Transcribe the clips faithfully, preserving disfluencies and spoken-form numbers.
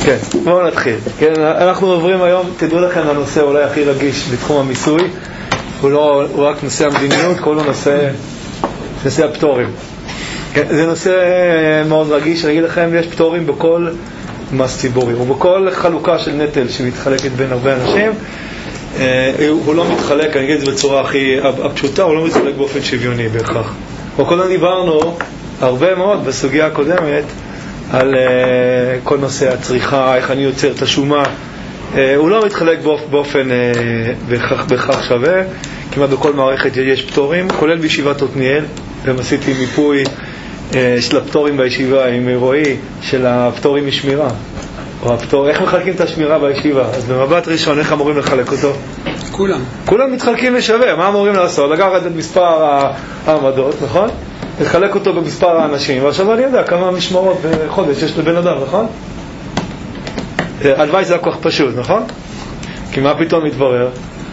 כן, בואו נתחיל. כן, אנחנו עוברים היום, תדעו לכם, לנושא אולי הכי רגיש בתחום המיסוי. הוא לא הוא רק נושא המדיניות, כל נושא, נושא הפטורים. כן, זה נושא מאוד רגיש. אני אגיד לכם, יש פטורים בכל מס ציבורי, ובכל חלוקה של נטל שמתחלקת בין הרבה אנשים. הוא לא מתחלק, אני אגיד את זה בצורה הכי הפשוטה, הוא לא מתחלק באופן שוויוני בהכרח. וכולנו דיברנו הרבה מאוד בסוגיה הקודמת על uh, כל נושא הצריכה, איך אני יוצר את השומה. uh, הוא לא מתחלק באופ, באופן uh, בכך, בכך שווה. כמעט בכל מערכת יש פטורים, כולל בישיבת עתניאל, והם עשיתי מיפוי uh, של הפטורים בישיבה עם רועי, של הפטורים משמירה או הפטור, איך מחלקים את השמירה בישיבה. אז במבט ראשון, איך אמורים לחלק אותו? כולם כולם מתחלקים לשווה. מה אמורים לעשות? לקחת את מספר העמדות, נכון? לחלק אותו במספר האנשים, ועכשיו אני יודע כמה משמרות בחודש יש לבן אדם, נכון? הלוואי זה הכוח פשוט, נכון? כי מה פתאום מתברר?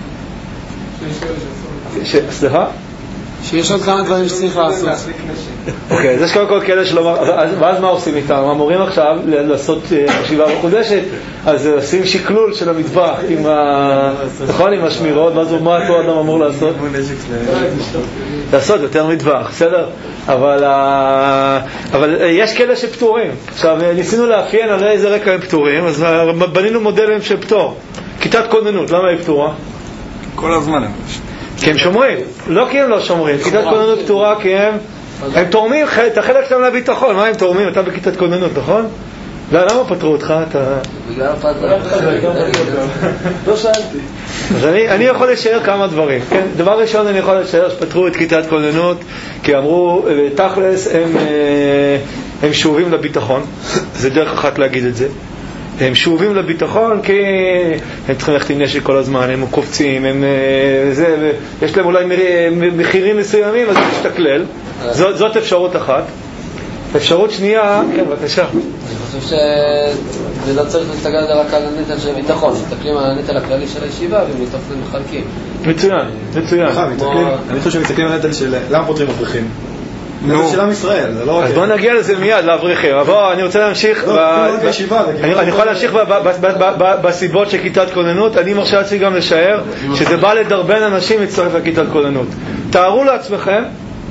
סליחה? שיש עוד כמה דברים שצריך לעשות. אוקיי, אז יש כל כל כאלה שלא... ואז מה עושים איתם? אמורים עכשיו לעשות חשיבה מחודשת, אז עושים שקלול של המטבח עם ה... נכון? עם השמירות, ואז מה אותו אדם אמור לעשות? לעשות יותר מטבח, בסדר? אבל אבל יש כאלה שפטורים. עכשיו, ניסינו לאפיין על איזה רקע הם פטורים, אז בנינו מודלים של פטור. כיתת כוננות, למה היא פטורה? כל הזמן הם כי הם שומרים, לא כי הם לא שומרים. כיתת כוננות פטורה כי הם הם תורמים את החלק שלהם לביטחון. מה הם תורמים? אתה בכיתת כוננות, נכון? למה פטרו אותך? בגלל הפטרה. לא שאלתי. אז אני יכול לשער כמה דברים. דבר ראשון, אני יכול לשער שפטרו את כיתת כוננות כי אמרו, תכלס הם שובים לביטחון. זה דרך אחת להגיד את זה. הם שובים לביטחון כי הם צריכים ללכת עם נשק כל הזמן, הם קופצים, הם, זה, יש להם אולי מחירים מסוימים, אז זה משתכלל. זאת, זאת אפשרות אחת. אפשרות שנייה, כן, בבקשה. אני חושב שזה לא צריך להסתכל רק על הנטל של ביטחון, מסתכלים על הנטל הכללי של הישיבה ומתוך זה מחלקים. מצוין, מצוין. אני חושב שמסתכלים על הנטל של למה פותרים אברכים. נטל של עם ישראל, זה לא רק... אז בואו נגיע לזה מיד, לאברכים. אבל אני רוצה להמשיך... אני יכול להמשיך בסיבות של כיתת כוננות. אני מרשה לעצמי גם לשער שזה בא לדרבן אנשים להצטרף לכיתת כוננות. תארו לעצמכם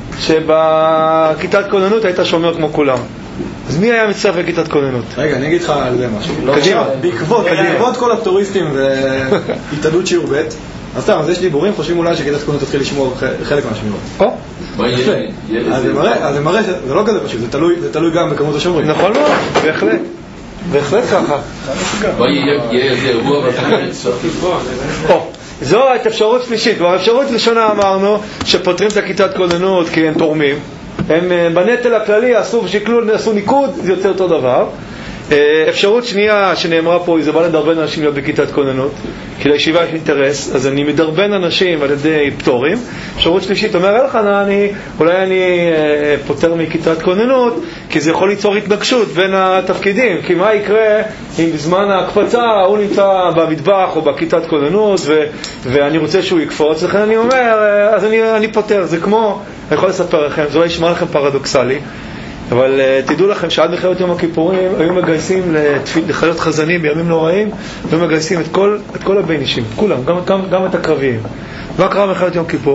שבכיתת כוננות היית שומר כמו כולם. אז מי היה מצטרף לכיתת כוננות? רגע, אני אגיד לך על זה משהו. קדימה. בעקבות כל הפטוריסטים והתעדות שיעור ב', אז סתם, אז יש דיבורים, חושבים אולי שכיתת כוננות תתחיל לשמור חלק מהשמירות. או? אז זה מראה, זה לא כזה פשוט, זה תלוי גם בכמות השומרים. נכון מאוד, בהחלט. בהחלט ככה. יהיה איזה אירוע או, זו האפשרות שלישית. והאפשרות ראשונה אמרנו שפותרים את הכיתת כוננות כי הם תורמים. הם בנטל הכללי עשו שקלול, עשו ניקוד, זה יוצא אותו דבר. אפשרות שנייה שנאמרה פה, זה בא לדרבן אנשים להיות בכיתת כוננות, כי לישיבה יש אינטרס, אז אני מדרבן אנשים על ידי פטורים. אפשרות שלישית, אומר אלחנן, אני, אולי אני אה, פותר מכיתת כוננות, כי זה יכול ליצור התנגשות בין התפקידים, כי מה יקרה אם בזמן ההקפצה הוא נמצא במטבח או בכיתת כוננות, ו, ואני רוצה שהוא יקפוץ, לכן אני אומר, אז אני, אני פותר. זה כמו, אני יכול לספר לכם, זה לא ישמע לכם פרדוקסלי, אבל uh, תדעו לכם שעד מלחמת יום הכיפורים היו מגייסים לחיות חזנים בימים נוראים, היו מגייסים את כל, את כל הבין אישים, כולם, גם, גם, גם את הקרביים. מה קרה במלחמת יום כיפור?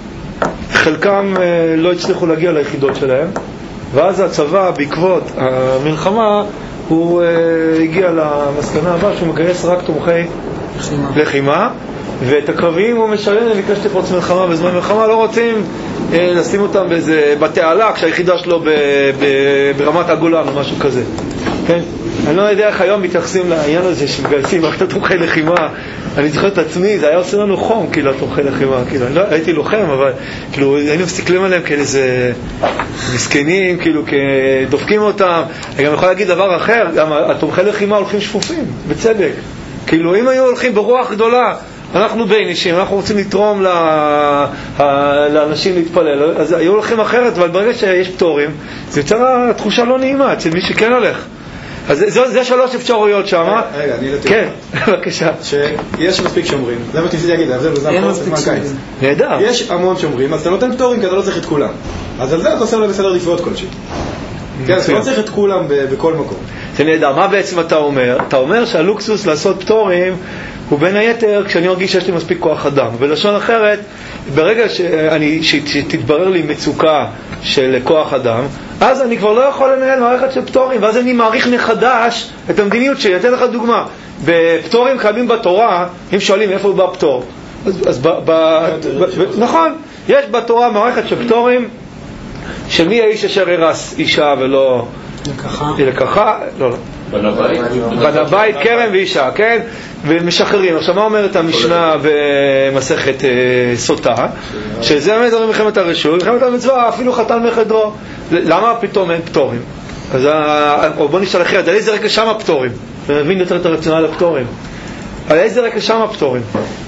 חלקם uh, לא הצליחו להגיע ליחידות שלהם, ואז הצבא בעקבות המלחמה הוא uh, הגיע למסקנה הבאה שהוא מגייס רק תומכי לחימה, לחימה ואת הקרביים הוא משלם למקרה שתפרוץ מלחמה. בזמן מלחמה לא רוצים אה, לשים אותם באיזה בתעלה כשהיחידה שלו ב, ב, ברמת הגולן או משהו כזה. כן? אני לא יודע איך היום מתייחסים לעניין הזה שמגייסים רק את התומכי לחימה. אני זוכר את עצמי, זה היה עושה לנו חום כאילו התומכי לחימה. כאילו, אני לא, הייתי לוחם, אבל כאילו, היינו מסתכלים עליהם כאלה איזה מסכנים, כאילו כדופקים אותם. אני גם יכול להגיד דבר אחר, גם התומכי לחימה הולכים שפופים, בצדק. כאילו אם היו הולכים ברוח גדולה, אנחנו בין אישים, אנחנו רוצים לתרום לאנשים להתפלל, אז היו הולכים אחרת, אבל ברגע שיש פטורים, זה יוצר התחושה לא נעימה אצל מי שכן הולך. אז זה שלוש אפשרויות שם. רגע, אני לתאר. כן, בבקשה. שיש מספיק שומרים, זה מה תנסי להגיד, ההבדל בזמן קיץ. נהדר. יש המון שומרים, אז אתה נותן פטורים כי אתה לא צריך את כולם. אז על זה אתה עושה לו בסדר לפעוט כלשהו. כן, אז אתה לא צריך את כולם בכל מקום. זה נהדר. מה בעצם אתה אומר? אתה אומר שהלוקסוס לעשות פטורים הוא בין היתר כשאני מרגיש שיש לי מספיק כוח אדם. בלשון אחרת, ברגע שאני, שתתברר לי מצוקה של כוח אדם, אז אני כבר לא יכול לנהל מערכת של פטורים, ואז אני מעריך מחדש את המדיניות שלי. אתן לך דוגמה. בפטורים קיימים בתורה, אם שואלים איפה בא פטור, אז, אז ב, ב, ב, ב, נכון, יש בתורה מערכת של פטורים של מי האיש אשר הרס אישה ולא לקחה, לקחה, לא, לא. בנה בית, כרם ואישה, כן? ומשחררים. עכשיו מה אומרת המשנה במסכת אה, סוטה? שזה באמת זה מלחמת הרשות, מלחמת המצווה, אפילו חתן מחדרו. למה פתאום אין פטורים? אז או בוא נשאל אחרת, על איזה רקע שם הפטורים? ונבין יותר את הרציונל לפטורים. על איזה רקע שם הפטורים?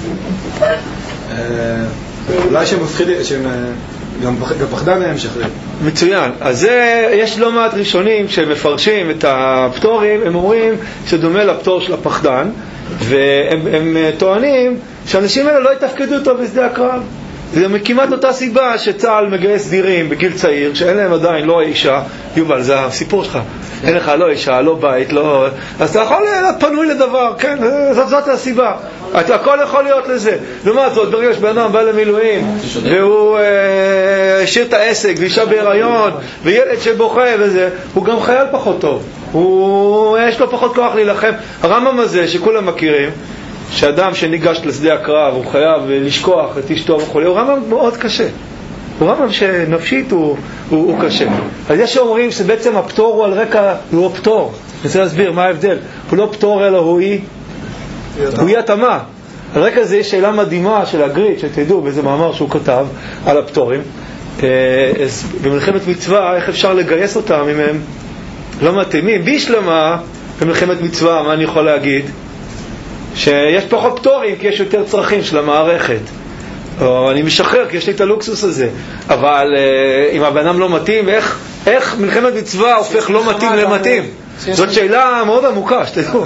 אולי שהם מפחידים, שהם גם פחדן מהם משחררים. מצוין. אז יש לא מעט ראשונים שמפרשים את הפטורים, הם אומרים שדומה לפטור של הפחדן, והם הם טוענים שאנשים האלה לא יתפקדו אותו בשדה הקרב. זה כמעט אותה סיבה שצה"ל מגייס סדירים בגיל צעיר, שאין להם עדיין לא אישה, יובל, זה הסיפור שלך, אין לך לא אישה, לא בית, לא... אז אתה יכול להיות פנוי לדבר, כן, זאת, זאת הסיבה. אתה הכל יכול להיות לזה. לעומת זאת, ברגע שבן אדם בא למילואים, והוא השאיר את העסק, ואישה בהיריון, וילד שבוכה וזה, הוא גם חייל פחות טוב. הוא, יש לו פחות כוח להילחם. הרמב"ם הזה, שכולם מכירים, שאדם שניגש לשדה הקרב הוא חייב לשכוח את אשתו וכו', הוא רמב"ם מאוד קשה. הוא רמב"ם שנפשית הוא, הוא, הוא קשה. אז יש שאומרים שבעצם הפטור הוא על רקע, הוא הפטור. אני רוצה להסביר מה ההבדל. הוא לא פטור אלא הוא אי, הוא אי התאמה. על רקע זה יש שאלה מדהימה של הגריד, שתדעו באיזה מאמר שהוא כתב על הפטורים. במלחמת מצווה, איך אפשר לגייס אותם אם הם לא מתאימים? בישלמה, במלחמת מצווה, מה אני יכול להגיד? שיש פחות פטורים כי יש יותר צרכים של המערכת, או אני משחרר כי יש לי את הלוקסוס הזה. אבל uh, אם הבנם לא מתאים, איך, איך מלחמת מצווה הופך לא מתאים למתאים? זאת שאלה מאוד עמוקה, שתדעו.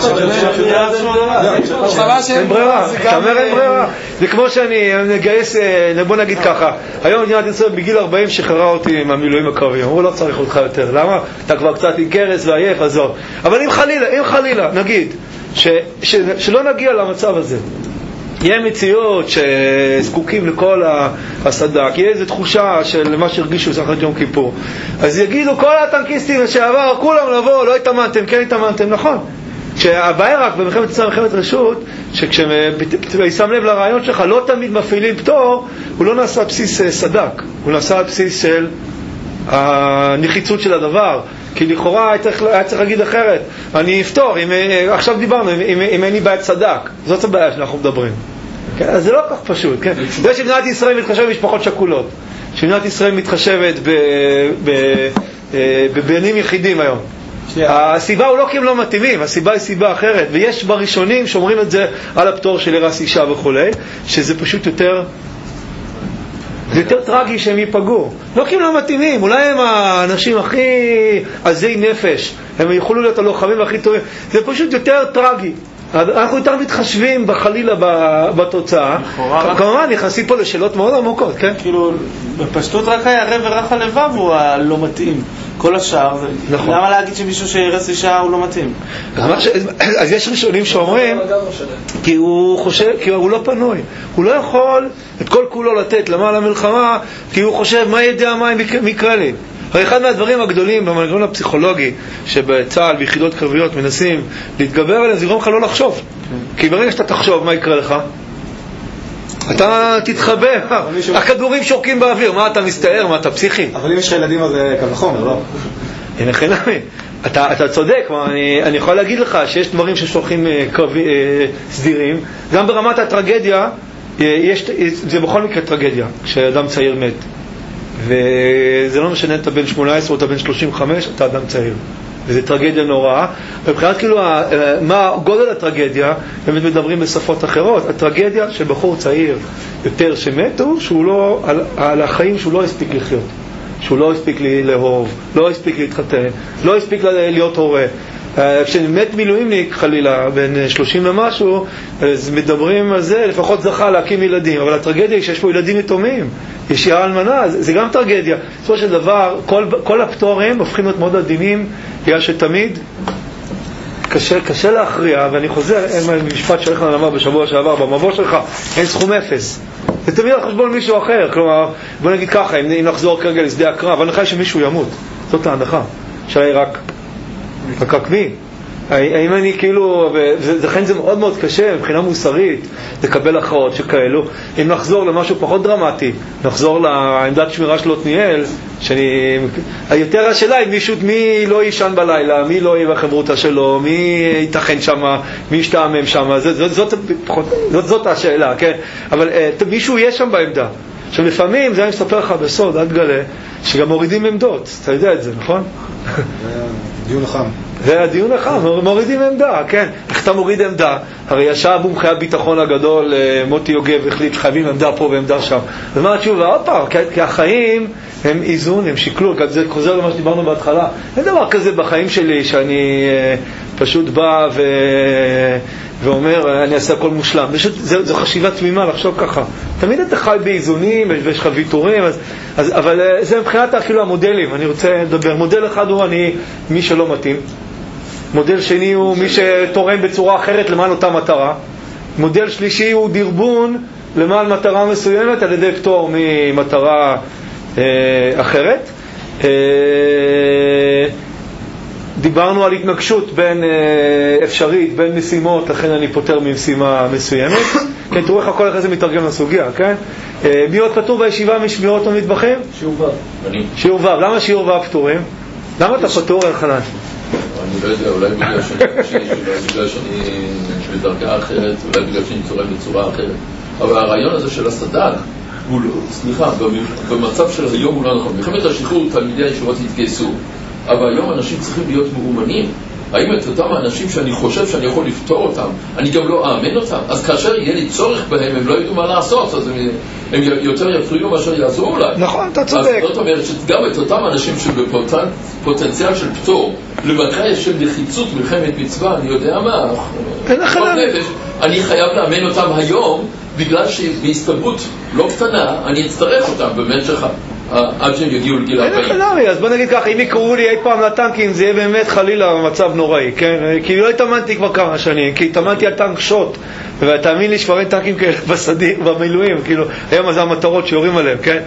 אין ברירה, תאמר אין ברירה. זה כמו שאני נגייס, בוא נגיד ככה, היום מדינת ישראל בגיל ארבעים שחררה אותי עם המילואים הקרביים, הוא לא צריך אותך יותר. למה? אתה כבר קצת עם קרס ועייף, עזוב. אבל אם חלילה, אם חלילה, נגיד ש, ש, שלא נגיע למצב הזה, יהיה מציאות שזקוקים לכל הסדק, יהיה איזו תחושה של מה שהרגישו סחת יום כיפור, אז יגידו כל הטנקיסטים לשעבר, כולם לבוא, לא התאמנתם, כן התאמנתם, נכון. שהבעיה רק במלחמת צה"ל, במלחמת רשות, שכששם לב לרעיון שלך, לא תמיד מפעילים פטור, הוא לא נעשה בסיס סדק, הוא נעשה בסיס של הנחיצות של הדבר. כי לכאורה היה צריך, היה צריך להגיד אחרת, אני אפתור, אם, עכשיו דיברנו, אם, אם אין לי בעיית צדק, זאת הבעיה שאנחנו מדברים. כן? אז זה לא כך פשוט. כן? זה שמדינת ישראל מתחשבת במשפחות שכולות, שמדינת ישראל מתחשבת בבנים יחידים היום. הסיבה הוא לא כי הם לא מתאימים, הסיבה היא סיבה אחרת, ויש בראשונים שאומרים את זה על הפטור של הרס אישה וכו', שזה פשוט יותר... זה יותר טרגי שהם ייפגעו. לא כי הם לא מתאימים, אולי הם האנשים הכי עזי נפש, הם יכולו להיות הלוחמים הכי טובים. זה פשוט יותר טרגי. אנחנו יותר מתחשבים בחלילה בתוצאה. כמובן, נכנסים פה לשאלות מאוד עמוקות, כן? כאילו, בפשטות רק היה רב ורח הלבב הוא הלא מתאים. כל השאר, למה להגיד שמישהו שירס אישה הוא לא מתאים? אז יש ראשונים שאומרים, כי הוא חושב, כי הוא לא פנוי. הוא לא יכול את כל כולו לתת למעלה המלחמה, כי הוא חושב, מה ידע מה אם יקרה לי? הרי אחד מהדברים הגדולים במנגנון הפסיכולוגי שבצה"ל ביחידות קרביות מנסים להתגבר עליהם, זה גורם לך לא לחשוב. כי ברגע שאתה תחשוב, מה יקרה לך? אתה תתחבא, הכדורים שורקים באוויר, מה אתה מסתער, מה אתה פסיכי? אבל אם יש לך ילדים אז קל וחומר, לא? אין לכם נמי. אתה, אתה צודק, אני, אני יכול להגיד לך שיש דברים ששולחים קרבי, סדירים, גם ברמת הטרגדיה, יש, זה בכל מקרה טרגדיה, כשאדם צעיר מת. וזה לא משנה, אתה בן שמונה עשרה או אתה בן שלושים וחמש, אתה אדם צעיר. וזו טרגדיה נוראה. ובחינת כאילו, מה גודל הטרגדיה, באמת מדברים בשפות אחרות. הטרגדיה שבחור צעיר יותר שמתו, שהוא לא, על, על החיים שהוא לא הספיק לחיות. שהוא לא הספיק לאהוב, לא הספיק להתחתן, לא הספיק להיות הורה. כשאני מת מילואימניק חלילה בין שלושים ומשהו, אז מדברים על זה, לפחות זכה להקים ילדים, אבל הטרגדיה היא שיש פה ילדים יתומים, יש יער אלמנה, זה גם טרגדיה. בסופו של דבר כל, כל הפטורים הופכים להיות מאוד עדינים, בגלל שתמיד קשה, קשה להכריע, ואני חוזר, אין משפט שהולך לנאמר בשבוע שעבר, במבוא שלך אין סכום אפס, זה תמיד על חשבון מישהו אחר. כלומר, בוא נגיד ככה, אם, אם נחזור כרגע לשדה הקרב, אבל נחי שמישהו ימות, זאת ההנחה שלה היא רק רק מי? האם אני כאילו, ולכן זה מאוד מאוד קשה מבחינה מוסרית לקבל הכרעות שכאלו. אם נחזור למשהו פחות דרמטי, נחזור לעמדת שמירה של עתניאל, שאני, היותר השאלה היא מישהו, מי לא יישן בלילה, מי לא יהיה בחברותה שלו, מי ייתכן שם, מי ישתעמם שם, זאת, זאת, זאת, זאת, זאת השאלה, כן? אבל מישהו יהיה שם בעמדה. עכשיו לפעמים, זה אני מספר לך בסוד, עד גלה, שגם מורידים עמדות, אתה יודע את זה, נכון? דיון החם. זה הדיון החם, מורידים עמדה, כן. איך אתה מוריד עמדה? הרי ישב מומחי הביטחון הגדול, מוטי יוגב החליט, חייבים עמדה פה ועמדה שם. אז מה התשובה? עוד פעם, כי החיים הם איזון, הם שקלול, זה חוזר למה שדיברנו בהתחלה. אין דבר כזה בחיים שלי שאני פשוט בא ו... ואומר, אני אעשה הכל מושלם. זו, זו חשיבה תמימה לחשוב ככה. תמיד אתה חי באיזונים, ויש לך ויתורים, אז, אז, אבל זה מבחינת אפילו המודלים. אני רוצה לדבר. מודל אחד הוא אני, מי שלא מתאים. מודל שני הוא מי שתורם בצורה אחרת למען אותה מטרה. מודל שלישי הוא דרבון למען מטרה מסוימת על ידי פטור ממטרה אה, אחרת. אה, דיברנו על התנגשות בין אפשרית, בין משימות, לכן אני פותר ממשימה מסוימת. כן, תראו איך הכל הזה מתרגם לסוגיה, כן? מי עוד פטור בישיבה משמירות המטבחים? שיעור ו'. שיעור ו'. למה שיעור ו' פטורים? למה אתה פטור, אלחנן? אני לא יודע, אולי בגלל שאני חושב, אולי בגלל שאני בדרגה אחרת, אולי בגלל שאני צורם בצורה אחרת. אבל הרעיון הזה של הסד"כ, סליחה, במצב של היום הוא לא נכון. מלחמת השחרור, תלמידי הישיבות התגייסו. אבל היום אנשים צריכים להיות מאומנים. האם את אותם האנשים שאני חושב שאני יכול לפתור אותם, אני גם לא אאמן אותם? אז כאשר יהיה לי צורך בהם, הם לא ידעו מה לעשות, אז הם, הם יותר יפריעו מאשר יעזרו אולי. נכון, אתה צודק. אז זאת אומרת שגם את אותם אנשים שבפוטנציאל של פטור, למקרה של נחיצות מלחמת מצווה, אני יודע מה, אני חייב לאמן אותם היום, בגלל שבהסתברות לא קטנה, אני אצטרך אותם במשך עד שהם יגיעו לגיל ארבעים. אין חלמי, אז בוא נגיד ככה, אם יקראו לי אי פעם לטנקים, זה יהיה באמת חלילה מצב נוראי, כן? כי לא התאמנתי כבר כמה שנים, כי התאמנתי על טנק שוט, ותאמין לי שכבר אין טנקים כאלה בסדיר, במילואים, כאילו, היום זה המטרות שיורים עליהם, כן?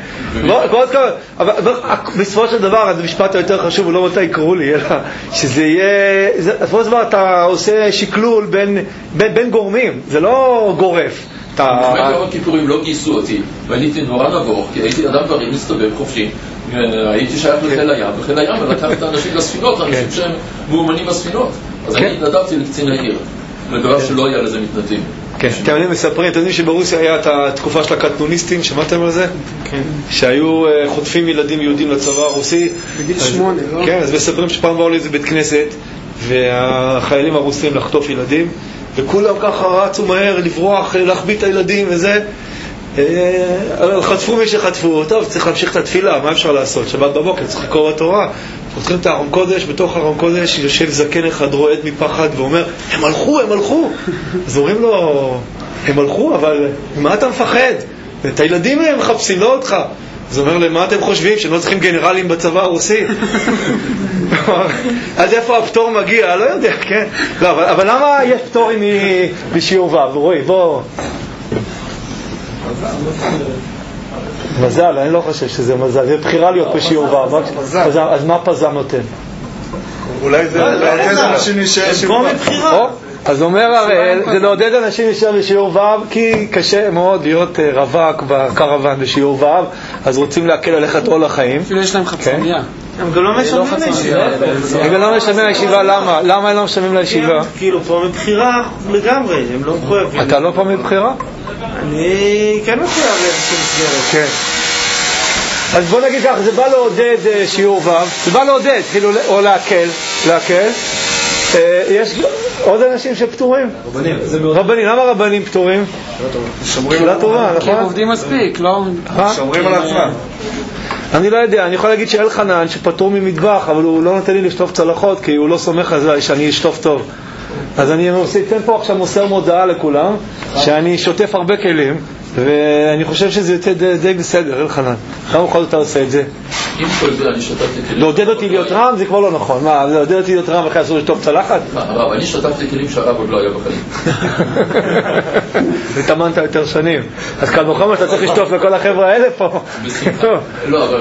אבל בסופו של דבר, אז המשפט היותר חשוב, הוא לא מתי יקראו לי, אלא שזה יהיה, בסופו של דבר אתה עושה שקלול בין גורמים, זה לא גורף. במלחמת יום הכיפורים לא גייסו אותי, ואני הייתי נורא נבוך, כי הייתי אדם בריא מסתובב חופשי, הייתי שייך לחיל הים, וחיל הים ולקח את האנשים לספינות, אנשים שהם מאומנים בספינות. אז אני התנדבתי לקצין העיר, לדבר שלא היה לזה מתנדבים. כן, אתם יודעים, מספרים, אתם יודעים שברוסיה היה את התקופה של הקטנוניסטים, שמעתם על זה? כן. שהיו חוטפים ילדים יהודים לצבא הרוסי. בגיל שמונה, לא? כן, אז מספרים שפעם באו לאיזה בית כנסת, והחיילים הרוסים לחטוף ילדים, וכולם ככה רצו מהר לברוח, להחביא את הילדים וזה. חטפו מי שחטפו, טוב, צריך להמשיך את התפילה, מה אפשר לעשות? שבת בבוקר, צריך לקרוא בתורה. פותחים את הארון קודש, בתוך הארון קודש יושב זקן אחד רועד מפחד ואומר, הם הלכו, הם הלכו. אז אומרים לו, הם הלכו, אבל מה אתה מפחד? את הילדים הם מחפשים, לא אותך. אז אומר להם, מה אתם חושבים? שהם לא צריכים גנרלים בצבא הרוסי? אז איפה הפטור מגיע? לא יודע, כן? לא, אבל, אבל למה יש פטורים משיעור ו'? רואי, בוא. מזל, אני לא חושב שזה מזל, זה בחירה להיות בשיעור ו'. אז מה פזם נותן? אולי זה לעודד אנשים להישאר שיעור ו'. אז אומר הראל, זה לעודד אנשים להישאר בשיעור ו', כי קשה מאוד להיות רווק בקרוון בשיעור ו', אז רוצים להקל עליך עול החיים. אפילו יש להם חצוניה. הם גם לא משלמים לישיבה. הם גם לא משלמים לישיבה, למה? למה הם לא משלמים לישיבה? כאילו פה מבחירה לגמרי, הם לא מחויבים. אתה לא פה מבחירה? אני כן מחויב לאיזושהי מסגרת. כן. אז בוא נגיד ככה, זה בא לעודד שיעור ו', זה בא לעודד, כאילו, או להקל, להקל. יש עוד אנשים שפטורים? רבנים. רבנים, למה רבנים פטורים? שומרים שאלה טובה, נכון? כי הם עובדים מספיק, לא? שומרים על עצמם. אני לא יודע, אני יכול להגיד שאלחנן שפטור ממטבח, אבל הוא לא נותן לי לשטוף צלחות, כי הוא לא סומך על זה שאני אשטוף טוב. אז אני אתן פה עכשיו מוסר מודעה לכולם, שאני שוטף הרבה כלים, ואני חושב שזה יוצא די בסדר, אלחנן. כמה בכל זאת אתה עושה את זה? אם כל זה אני שטפתי כלים... לעודד אותי להיות רם זה כבר לא נכון. מה, לעודד אותי להיות רם אחרי אסור לשטוף צלחת? הרב, אני שטפתי כלים שהרב עוד לא היה בחיים. התאמנת יותר שנים. אז כאן בחומר שאתה צריך לשטוף לכל החבר'ה האלה פה. לא, אבל...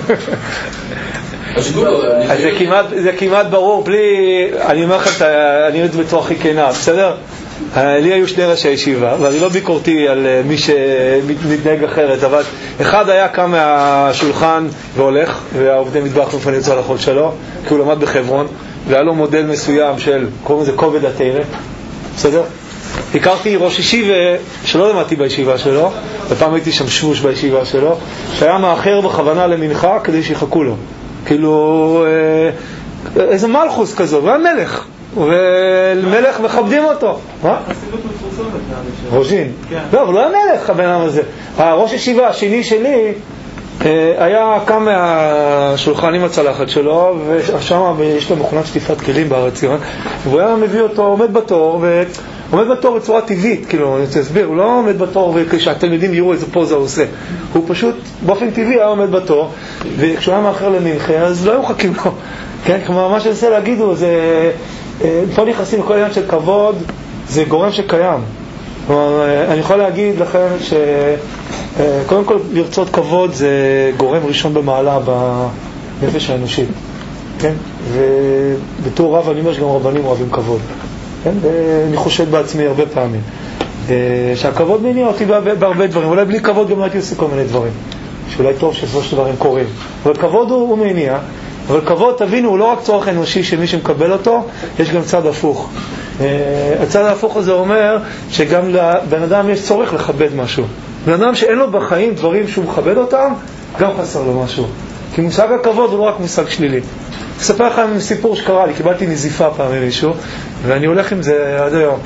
אז זה כמעט ברור, בלי... אני אומר לך, אני אומר את זה בצורה הכי כנה, בסדר? לי היו שני ראשי ישיבה, ואני לא ביקורתי על מי שמתנהג אחרת, אבל אחד היה קם מהשולחן והולך, והעובדי מטבח מפנים צלחות שלו, כי הוא למד בחברון, והיה לו מודל מסוים של, קוראים לזה כובד התרא, בסדר? הכרתי ראש ישיבה שלא למדתי בישיבה שלו, ופעם הייתי שם שבוש בישיבה שלו, שהיה מאחר בכוונה למנחה כדי שיחכו לו. כאילו, איזה מלכוס כזו, הוא היה מלך. ומלך מכבדים אותו. מה? רוז'ין. לא, אבל לא היה מלך הבן אדם הזה. הראש ישיבה השני שלי היה קם מהשולחן עם הצלחת שלו, ושם יש לו מכונת שטיפת כלים בארץ ציון, והוא היה מביא אותו, עומד בתור, ועומד בתור בצורה טבעית, כאילו, אני רוצה להסביר, הוא לא עומד בתור וכשהתלמידים יראו איזה פוזה הוא עושה. הוא פשוט, באופן טבעי, היה עומד בתור, וכשהוא היה מאחר למנחה, אז לא היו מחכים לו. כן, כלומר, מה שאני רוצה להגיד הוא, זה... פה נכנסים לכל עניין של כבוד, זה גורם שקיים. כלומר, אני יכול להגיד לכם שקודם כל לרצות כבוד זה גורם ראשון במעלה בנפש האנושית. כן? ובתור רב אני אומר שגם רבנים אוהבים כבוד. כן? ואני חושד בעצמי הרבה פעמים. שהכבוד מניע אותי בהרבה דברים. אולי בלי כבוד גם הייתי עושה כל מיני דברים. שאולי טוב שסוף של דברים קורים. אבל כבוד הוא, הוא מניע. אבל כבוד, תבינו, הוא לא רק צורך אנושי שמי שמקבל אותו, יש גם צד הפוך. הצד ההפוך הזה אומר שגם לבן אדם יש צורך לכבד משהו. בן אדם שאין לו בחיים דברים שהוא מכבד אותם, גם חסר לו משהו. כי מושג הכבוד הוא לא רק מושג שלילי. אספר לכם סיפור שקרה לי, קיבלתי נזיפה פעם ממישהו, ואני הולך עם זה עד היום.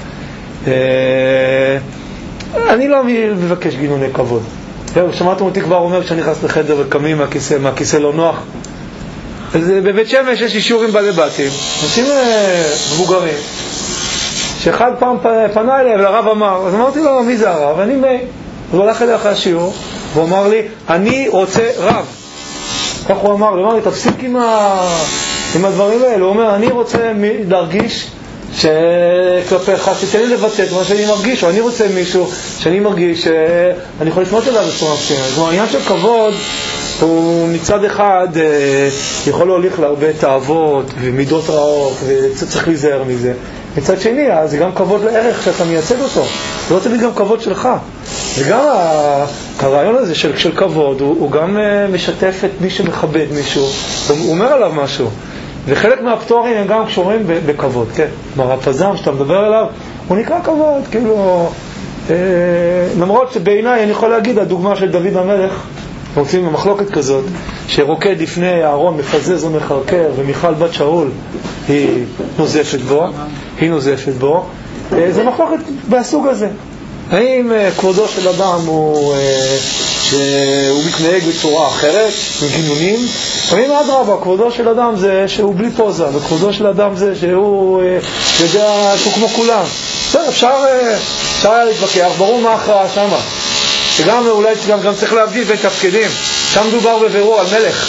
אני לא מבקש גינוני כבוד. שמעתם אותי כבר אומר שאני נכנס לחדר וקמים מהכיסא, מהכיסא לא נוח. אז בבית שמש יש אישורים בעלי בתים, נושאים מבוגרים, שאחד פעם פנה אליי ולרב אמר, אז אמרתי לו, מי זה הרב? אני מי. אז הוא הלך אליי אחרי השיעור, והוא אמר לי, אני רוצה רב. כך הוא אמר, הוא אמר לי, תפסיק עם, ה... עם הדברים האלה. הוא אומר, אני רוצה להרגיש שכלפיך, תתן לי לבטא את מה שאני מרגיש, או אני רוצה מישהו שאני מרגיש שאני יכול לשמות אליו בצורה מסוימת. זאת אומרת, העניין של כבוד הוא מצד אחד יכול להוליך להרבה תאוות ומידות רעות, וצריך להיזהר מזה. מצד שני, זה גם כבוד לערך שאתה מייצג אותו. זה לא תמיד גם כבוד שלך. וגם הרעיון הזה של, של כבוד, הוא, הוא גם משתף את מי שמכבד מישהו, הוא אומר עליו משהו. וחלק מהפטורים הם גם קשורים בכבוד, כן? כלומר, הפזם שאתה מדבר עליו, הוא נקרא כבוד, כאילו... אה, למרות שבעיניי אני יכול להגיד, הדוגמה של דוד המלך, רוצים במחלוקת כזאת, שרוקד לפני אהרון מפזז ומחרקר, ומיכל בת שאול היא נוזפת בו, היא נוזפת בו, אה, זה מחלוקת בסוג הזה. האם אה, כבודו של אדם הוא... אה, שהוא מתנהג בצורה אחרת, מגינונים, ואם עד רבה, כבודו של אדם זה שהוא בלי פוזה, וכבודו של אדם זה שהוא יודע שהוא כמו כולם. בסדר, אפשר, אפשר היה להתווכח, ברור מה ההכרעה שמה. וגם אולי גם, גם צריך להבדיל בין תפקידים. שם דובר בבירור על מלך.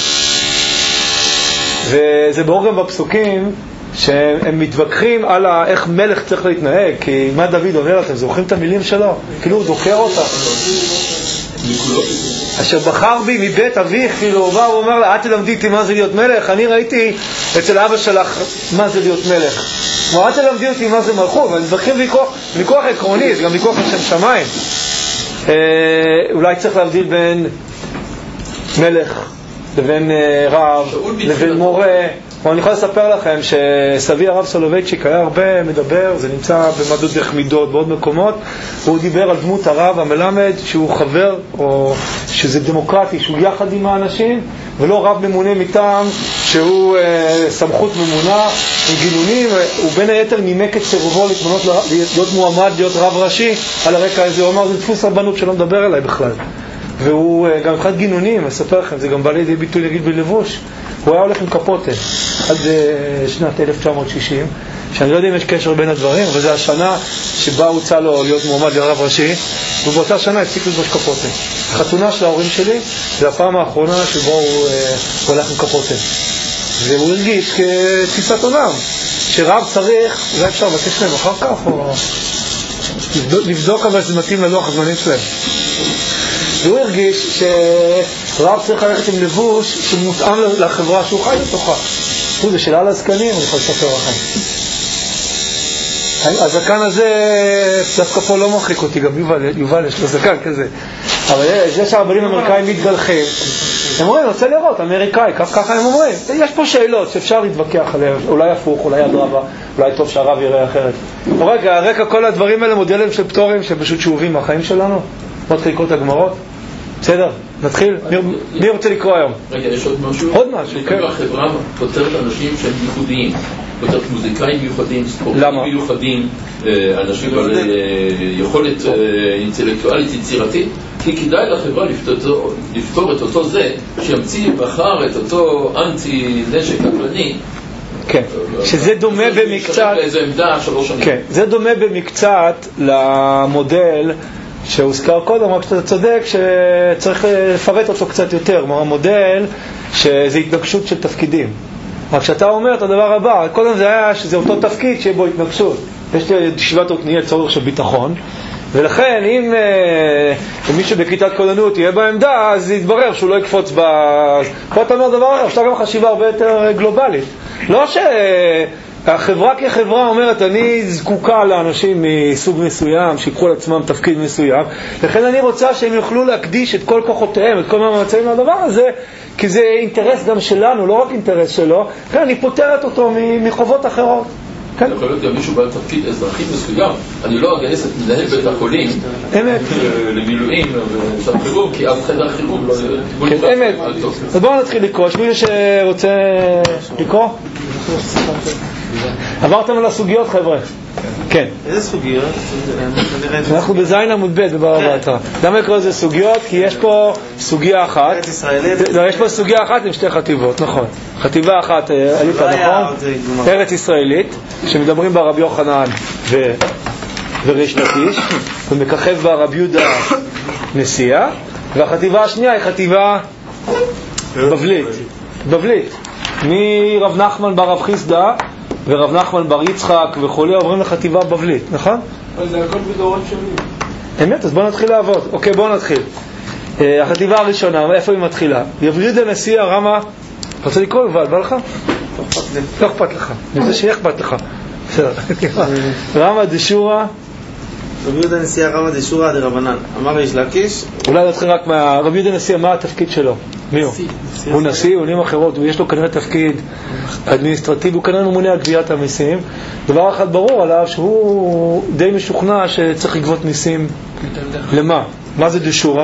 וזה ברור גם בפסוקים, שהם מתווכחים על איך מלך צריך להתנהג, כי מה דוד אומר, אתם זוכרים את המילים שלו? כאילו הוא דוקר אותה. אשר בחר בי מבית אביך, כאילו הוא בא ואומר לה, את תלמדי אותי מה זה להיות מלך. אני ראיתי אצל אבא שלך מה זה להיות מלך. את תלמדי אותי מה זה מלכות. ואני מתווכחים ויכוח עקרוני, זה גם ויכוח לשם שמיים. אולי צריך להבדיל בין מלך לבין רב לבין מורה. אני יכול לספר לכם שסבי הרב סולובייצ'יק היה הרבה מדבר, זה נמצא במדות דרך מידות בעוד מקומות, הוא דיבר על דמות הרב המלמד שהוא חבר, או שזה דמוקרטי, שהוא יחד עם האנשים, ולא רב ממונה מטעם שהוא אה, סמכות ממונה עם גינונים. הוא בין היתר נימק את סירובו להתמנות להיות מועמד להיות רב ראשי על הרקע הזה. הוא אמר, זה דפוס רבנות שלא מדבר אליי בכלל. והוא גם אחד גינונים, אספר לכם, זה גם בא לידי ביטוי נגיד בלבוש, הוא היה הולך עם קפוטה עד שנת אלף תשע מאות שישים, שאני לא יודע אם יש קשר בין הדברים, אבל זו השנה שבה הוצא לו להיות מועמד לרב ראשי, ובאותה שנה הפסיק לבוש קפוטה. החתונה של ההורים שלי זה הפעם האחרונה שבו הוא הולך עם קפוטה, והוא הרגיש כתפיסת עולם שרב צריך, אולי אפשר לבקש להם אחר כך או לבדוק אבל זה מתאים ללוח הזמנים שלהם, והוא הרגיש שרב צריך ללכת עם לבוש שמותאם לחברה שהוא חי בתוכה. זה שאלה לזקנים, אני יכול לספר לכם. הזקן הזה דווקא פה לא מרחיק אותי, גם יובל, יובל יש לו זקן כזה, אבל זה שהרבנים האמריקאים מתגלחים, הם אומרים, אני רוצה לראות, אמריקאי, ככה הם אומרים. יש פה שאלות שאפשר להתווכח עליהן, אולי הפוך, אולי אדרבה, אולי טוב שהרב יראה אחרת. רגע, הרקע כל הדברים האלה מודלים של פטורים שפשוט שאובים מהחיים שלנו. בוא נתחיל לקרוא את הגמרות. בסדר? נתחיל? מי רוצה לקרוא היום? רגע, יש עוד משהו? עוד משהו, כן. החברה פותרת אנשים שהם ייחודיים, פותרת מוזיקאים מיוחדים, ספורטאים מיוחדים, אנשים בעלי יכולת אינטלקטואלית יצירתית, כי כדאי לחברה לפתור את אותו זה שימציא בחר את אותו אנטי נשק הקלני. כן, שזה דומה במקצת, כן, זה דומה במקצת למודל שהוזכר קודם, רק שאתה צודק שצריך לפרט אותו קצת יותר. מה המודל? שזה התנגשות של תפקידים. רק שאתה אומר את הדבר הבא, קודם זה היה שזה אותו תפקיד שיהיה בו התנגשות. יש לי ישיבת עתניאל צורך של ביטחון, ולכן אם, אם מישהו בכיתת כוננות יהיה בעמדה, אז יתברר שהוא לא יקפוץ ב... פה אתה אומר דבר, אפשר גם חשיבה הרבה יותר גלובלית. לא שהחברה כחברה אומרת, אני זקוקה לאנשים מסוג מסוים, שיקחו לעצמם תפקיד מסוים, לכן אני רוצה שהם יוכלו להקדיש את כל כוחותיהם, את כל המאמצים לדבר הזה, כי זה אינטרס גם שלנו, לא רק אינטרס שלו, כן, אני פותרת אותו מחובות אחרות. יכול להיות גם מישהו בעל תפקיד אזרחי מסוים, אני לא אגייס את מנהל בית החולים למילואים ושם חירום, כי אף חדר חירום לא... אמת. אז בואו נתחיל לקרוא. יש מישהו שרוצה לקרוא? עברתם על הסוגיות, חבר'ה? כן. איזה סוגיות? אנחנו בזין עמוד ב' בבא בתרא. למה לקרוא לזה סוגיות? כי יש פה סוגיה אחת. ארץ ישראלית. לא, יש פה סוגיה אחת עם שתי חטיבות, נכון. חטיבה אחת, אליפה, נכון? ארץ ישראלית, שמדברים בה רבי יוחנן וריש לקיש, ומככב בה רבי יהודה נשיאה, והחטיבה השנייה היא חטיבה בבלית. בבלית. מרב נחמן בר רב חיסדא ורב נחמן בר יצחק וכולי עוברים לחטיבה בבלית, נכון? זה הכל בדורות שונים. אמת, אז בואו נתחיל לעבוד. אוקיי, בואו נתחיל. החטיבה הראשונה, איפה היא מתחילה? רבי יהודה נשיאה רמה, אתה רוצה לקרוא יובל, בא לך? לא אכפת לך. אני רוצה שיהיה אכפת לך. רמה דשורא. רבי יהודה נשיאה רמה דשורא דרבנן. אמר ריש לקיש. אולי נתחיל רק מהרבי יהודה נשיאה, מה התפקיד שלו? מי הוא? הוא נשיא, הוא נעים אחרות, ויש לו כנראה תפקיד אדמיניסטרטיבי, הוא כנראה ממונה על גביית המיסים. דבר אחד ברור עליו שהוא די משוכנע שצריך לגבות מיסים. למה? מה זה דשורא?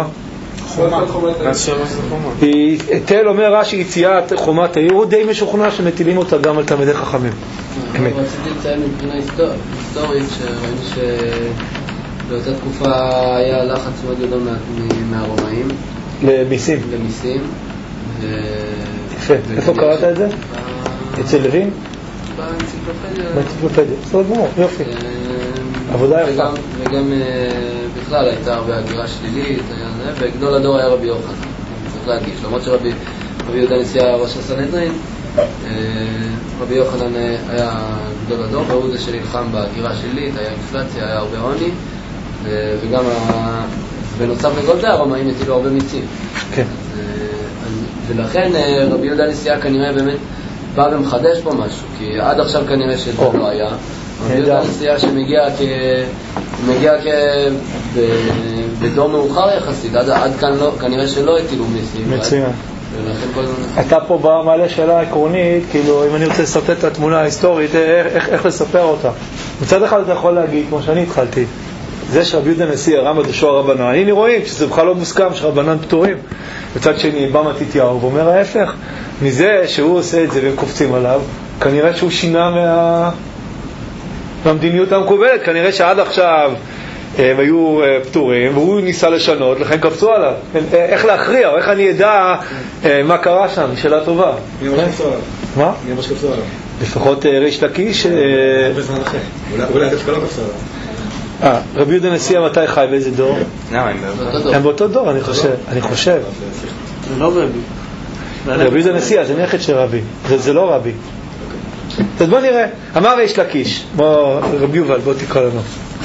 תל אומר רש"י יציאת חומת העיר, הוא די משוכנע שמטילים אותה גם על תלמידי חכמים. רציתי לציין מבחינה היסטורית שראינו שבאותה תקופה היה לחץ מאוד גדול מהרומאים למיסים. למיסים. יפה. איפה קראת את זה? אצל לוין? באנציקלופדיה. באנציקלופדיה. בסדר גמור, יופי. עבודה יפה. וגם בכלל הייתה הרבה הגירה שלילית, וגדול הדור היה רבי יוחנן, צריך להגיש. למרות שרבי יהודה נשיאה ראש הסנהדרין, רבי יוחנן היה גדול הדור, והוא זה שנלחם בהגירה שלילית, היה אינפלציה, היה הרבה עוני, וגם בנוסף לכל זה הרומאים הטילו הרבה מיסים. כן. ולכן רבי יהודה נשיאה כנראה באמת בא ומחדש פה משהו, כי עד עכשיו כנראה שזה לא היה. רבי יהודה נשיאה שמגיע כ... מגיע כ... בדור מאוחר יחסית, עד כאן כנראה שלא הטילו מיסים. מצוין. אתה פה במעלה שאלה עקרונית, כאילו אם אני רוצה לספר את התמונה ההיסטורית, איך לספר אותה. מצד אחד אתה יכול להגיד, כמו שאני התחלתי, זה שרבי יהודה נשיאה רמה דשורא רבנן, הנה רואים שזה בכלל לא מוסכם שרבנן פטורים. בצד שני בא מתתיהו ואומר ההפך, מזה שהוא עושה את זה והם קופצים עליו, כנראה שהוא שינה מה... מהמדיניות המקובלת, כנראה שעד עכשיו הם היו פטורים, והוא ניסה לשנות, לכן קפצו עליו. איך להכריע, או איך אני אדע מה קרה שם? שאלה טובה. מי אמר שקפצו עליו? מה? מי אמר שקפצו עליו? לפחות ריש לקיש. הרבה זמן אחרי. אולי אתם שכולם קפצו עליו. אה, רבי יהודה הנשיא מתי חי? באיזה דור? הם באותו דור, אני חושב. אני חושב. זה לא רבי. רבי יהודה הנשיא, זה נכד של רבי. זה לא רבי. אז בוא נראה. אמר ריש לקיש. בוא, רבי יובל, בוא תקרא לנו.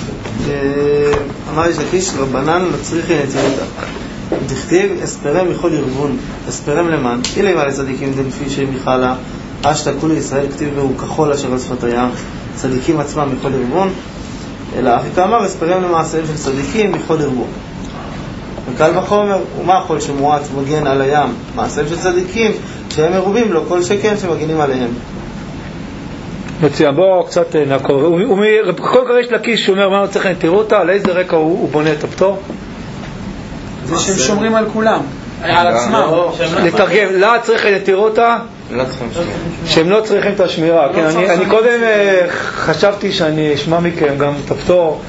אמר ריש לקיש, רבנן מצריכי נצירותא. דכתיב, אספרם מכל ארגון, אספרם למען, אילי מה לצדיקים דלפי שמיכלה, אשתא כולי ישראל כתיב והוא כחול אשר על שפת הים, צדיקים עצמם מכל ארגון, אלא אחי כאמר, אספרם למעשיהם של צדיקים מכל ארגון. וקל וחומר, ומה יכול שמועץ מגן על הים, מעשיהם של צדיקים, שהם מרובים לו כל שכן שמגנים עליהם. מצוין, בואו קצת נעקוב. כל כך יש לקיש שאומר מה הוא צריך נתירו אותה, על איזה רקע הוא בונה את הפטור? זה שהם שומרים על כולם, על עצמם. לתרגם, לא צריך נתירו אותה? שהם לא צריכים את השמירה. אני קודם חשבתי שאני אשמע מכם גם את הפטור,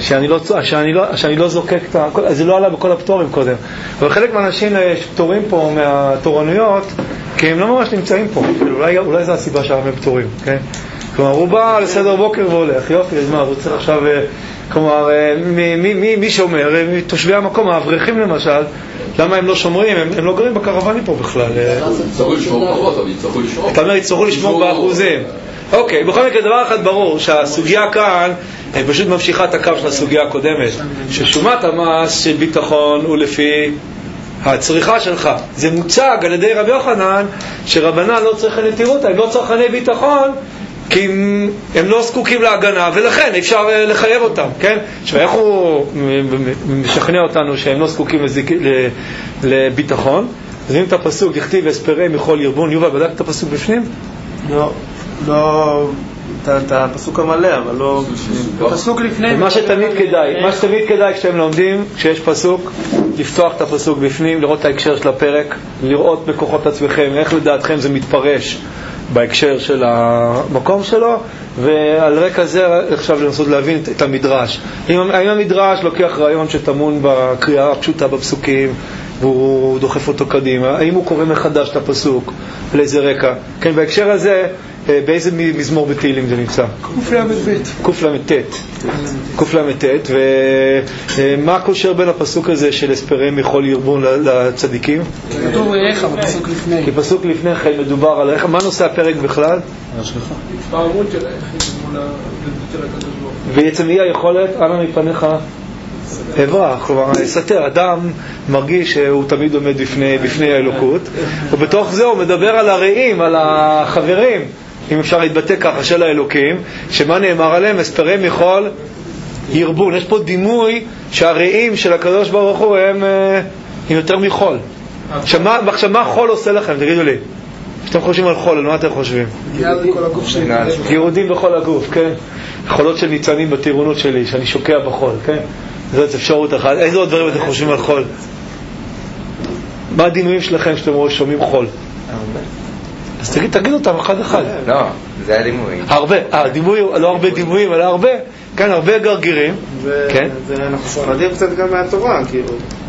שאני לא זוקק את ה... זה לא עלה בכל הפטורים קודם. אבל חלק מהאנשים יש פטורים פה מהתורנויות, כי הם לא ממש נמצאים פה. אולי זו הסיבה שהרבה פטורים, כן? כלומר, הוא בא לסדר בוקר והולך, יופי, אז מה, הוא צריך עכשיו, כלומר, מי שומר? תושבי המקום, האברכים למשל, למה הם לא שומרים? הם לא גרים בקרוונים פה בכלל. יצטרכו לשמור פחות, אבל יצטרכו לשמור. אתה אומר, יצטרכו לשמור באחוזים. אוקיי, בכל מקרה, דבר אחד ברור, שהסוגיה כאן פשוט ממשיכה את הקו של הסוגיה הקודמת, ששומת המס של ביטחון הוא לפי הצריכה שלך. זה מוצג על ידי רבי יוחנן שרבנן לא צריכים נתירות, הם לא צרכני ביטחון, כי הם, הם לא זקוקים להגנה, ולכן אפשר לחייב אותם, כן? עכשיו, איך הוא משכנע אותנו שהם לא זקוקים לזיק, לביטחון? אז אם את הפסוק, דכתיב אספרם מכל ירבון, יובל, בדק את הפסוק בפנים? לא, לא, את הפסוק המלא, אבל לא... הפסוק לפני... מה שתמיד כדאי, מה שתמיד כדאי כשאתם לומדים, כשיש פסוק, לפתוח את הפסוק בפנים, לראות את ההקשר של הפרק, לראות בכוחות עצמכם, איך לדעתכם זה מתפרש בהקשר של המקום שלו, ועל רקע זה עכשיו לנסות להבין את המדרש. האם המדרש לוקח רעיון שטמון בקריאה הפשוטה בפסוקים, והוא דוחף אותו קדימה? האם הוא קורא מחדש את הפסוק? על איזה רקע? כן, בהקשר הזה, באיזה מזמור בתהילים זה נמצא? קל"ט. קל"ט. ומה הקושר בין הפסוק הזה של אספרם מכל ירבון לצדיקים? כתוב איך, בפסוק לפני. כי פסוק לפני כן מדובר על איך. מה נושא הפרק בכלל? השגחה. התפעמות של הקדוש ברוך הוא. בעצם היא היכולת, אנא מפניך אברח, כלומר, סתר, אדם מרגיש שהוא תמיד עומד בפני, בפני האלוקות, ובתוך זה הוא מדבר על הרעים, על החברים, אם אפשר להתבטא ככה, של האלוקים, שמה נאמר עליהם? אספרם מכל ירבון. יש פה דימוי שהרעים של הקדוש ברוך הוא הם, הם יותר מחול. עכשיו, מה חול עושה לכם? תגידו לי. כשאתם חושבים על חול, על מה אתם חושבים? גירודים בכל הגוף, כן? חולות של ניצנים בטירונות שלי, שאני שוקע בחול, כן? זאת אפשרות אחת. איזה עוד דברים אתם חושבים על חול? מה הדימויים שלכם כשאתם שומעים חול? הרבה. אז תגיד, תגיד אותם אחד אחד. לא, זה הדימוי. הרבה, אה, דימוי, לא הרבה דימויים, אלא הרבה, כן, הרבה גרגירים. כן? זה אנחנו שומעים קצת גם מהתורה, כאילו.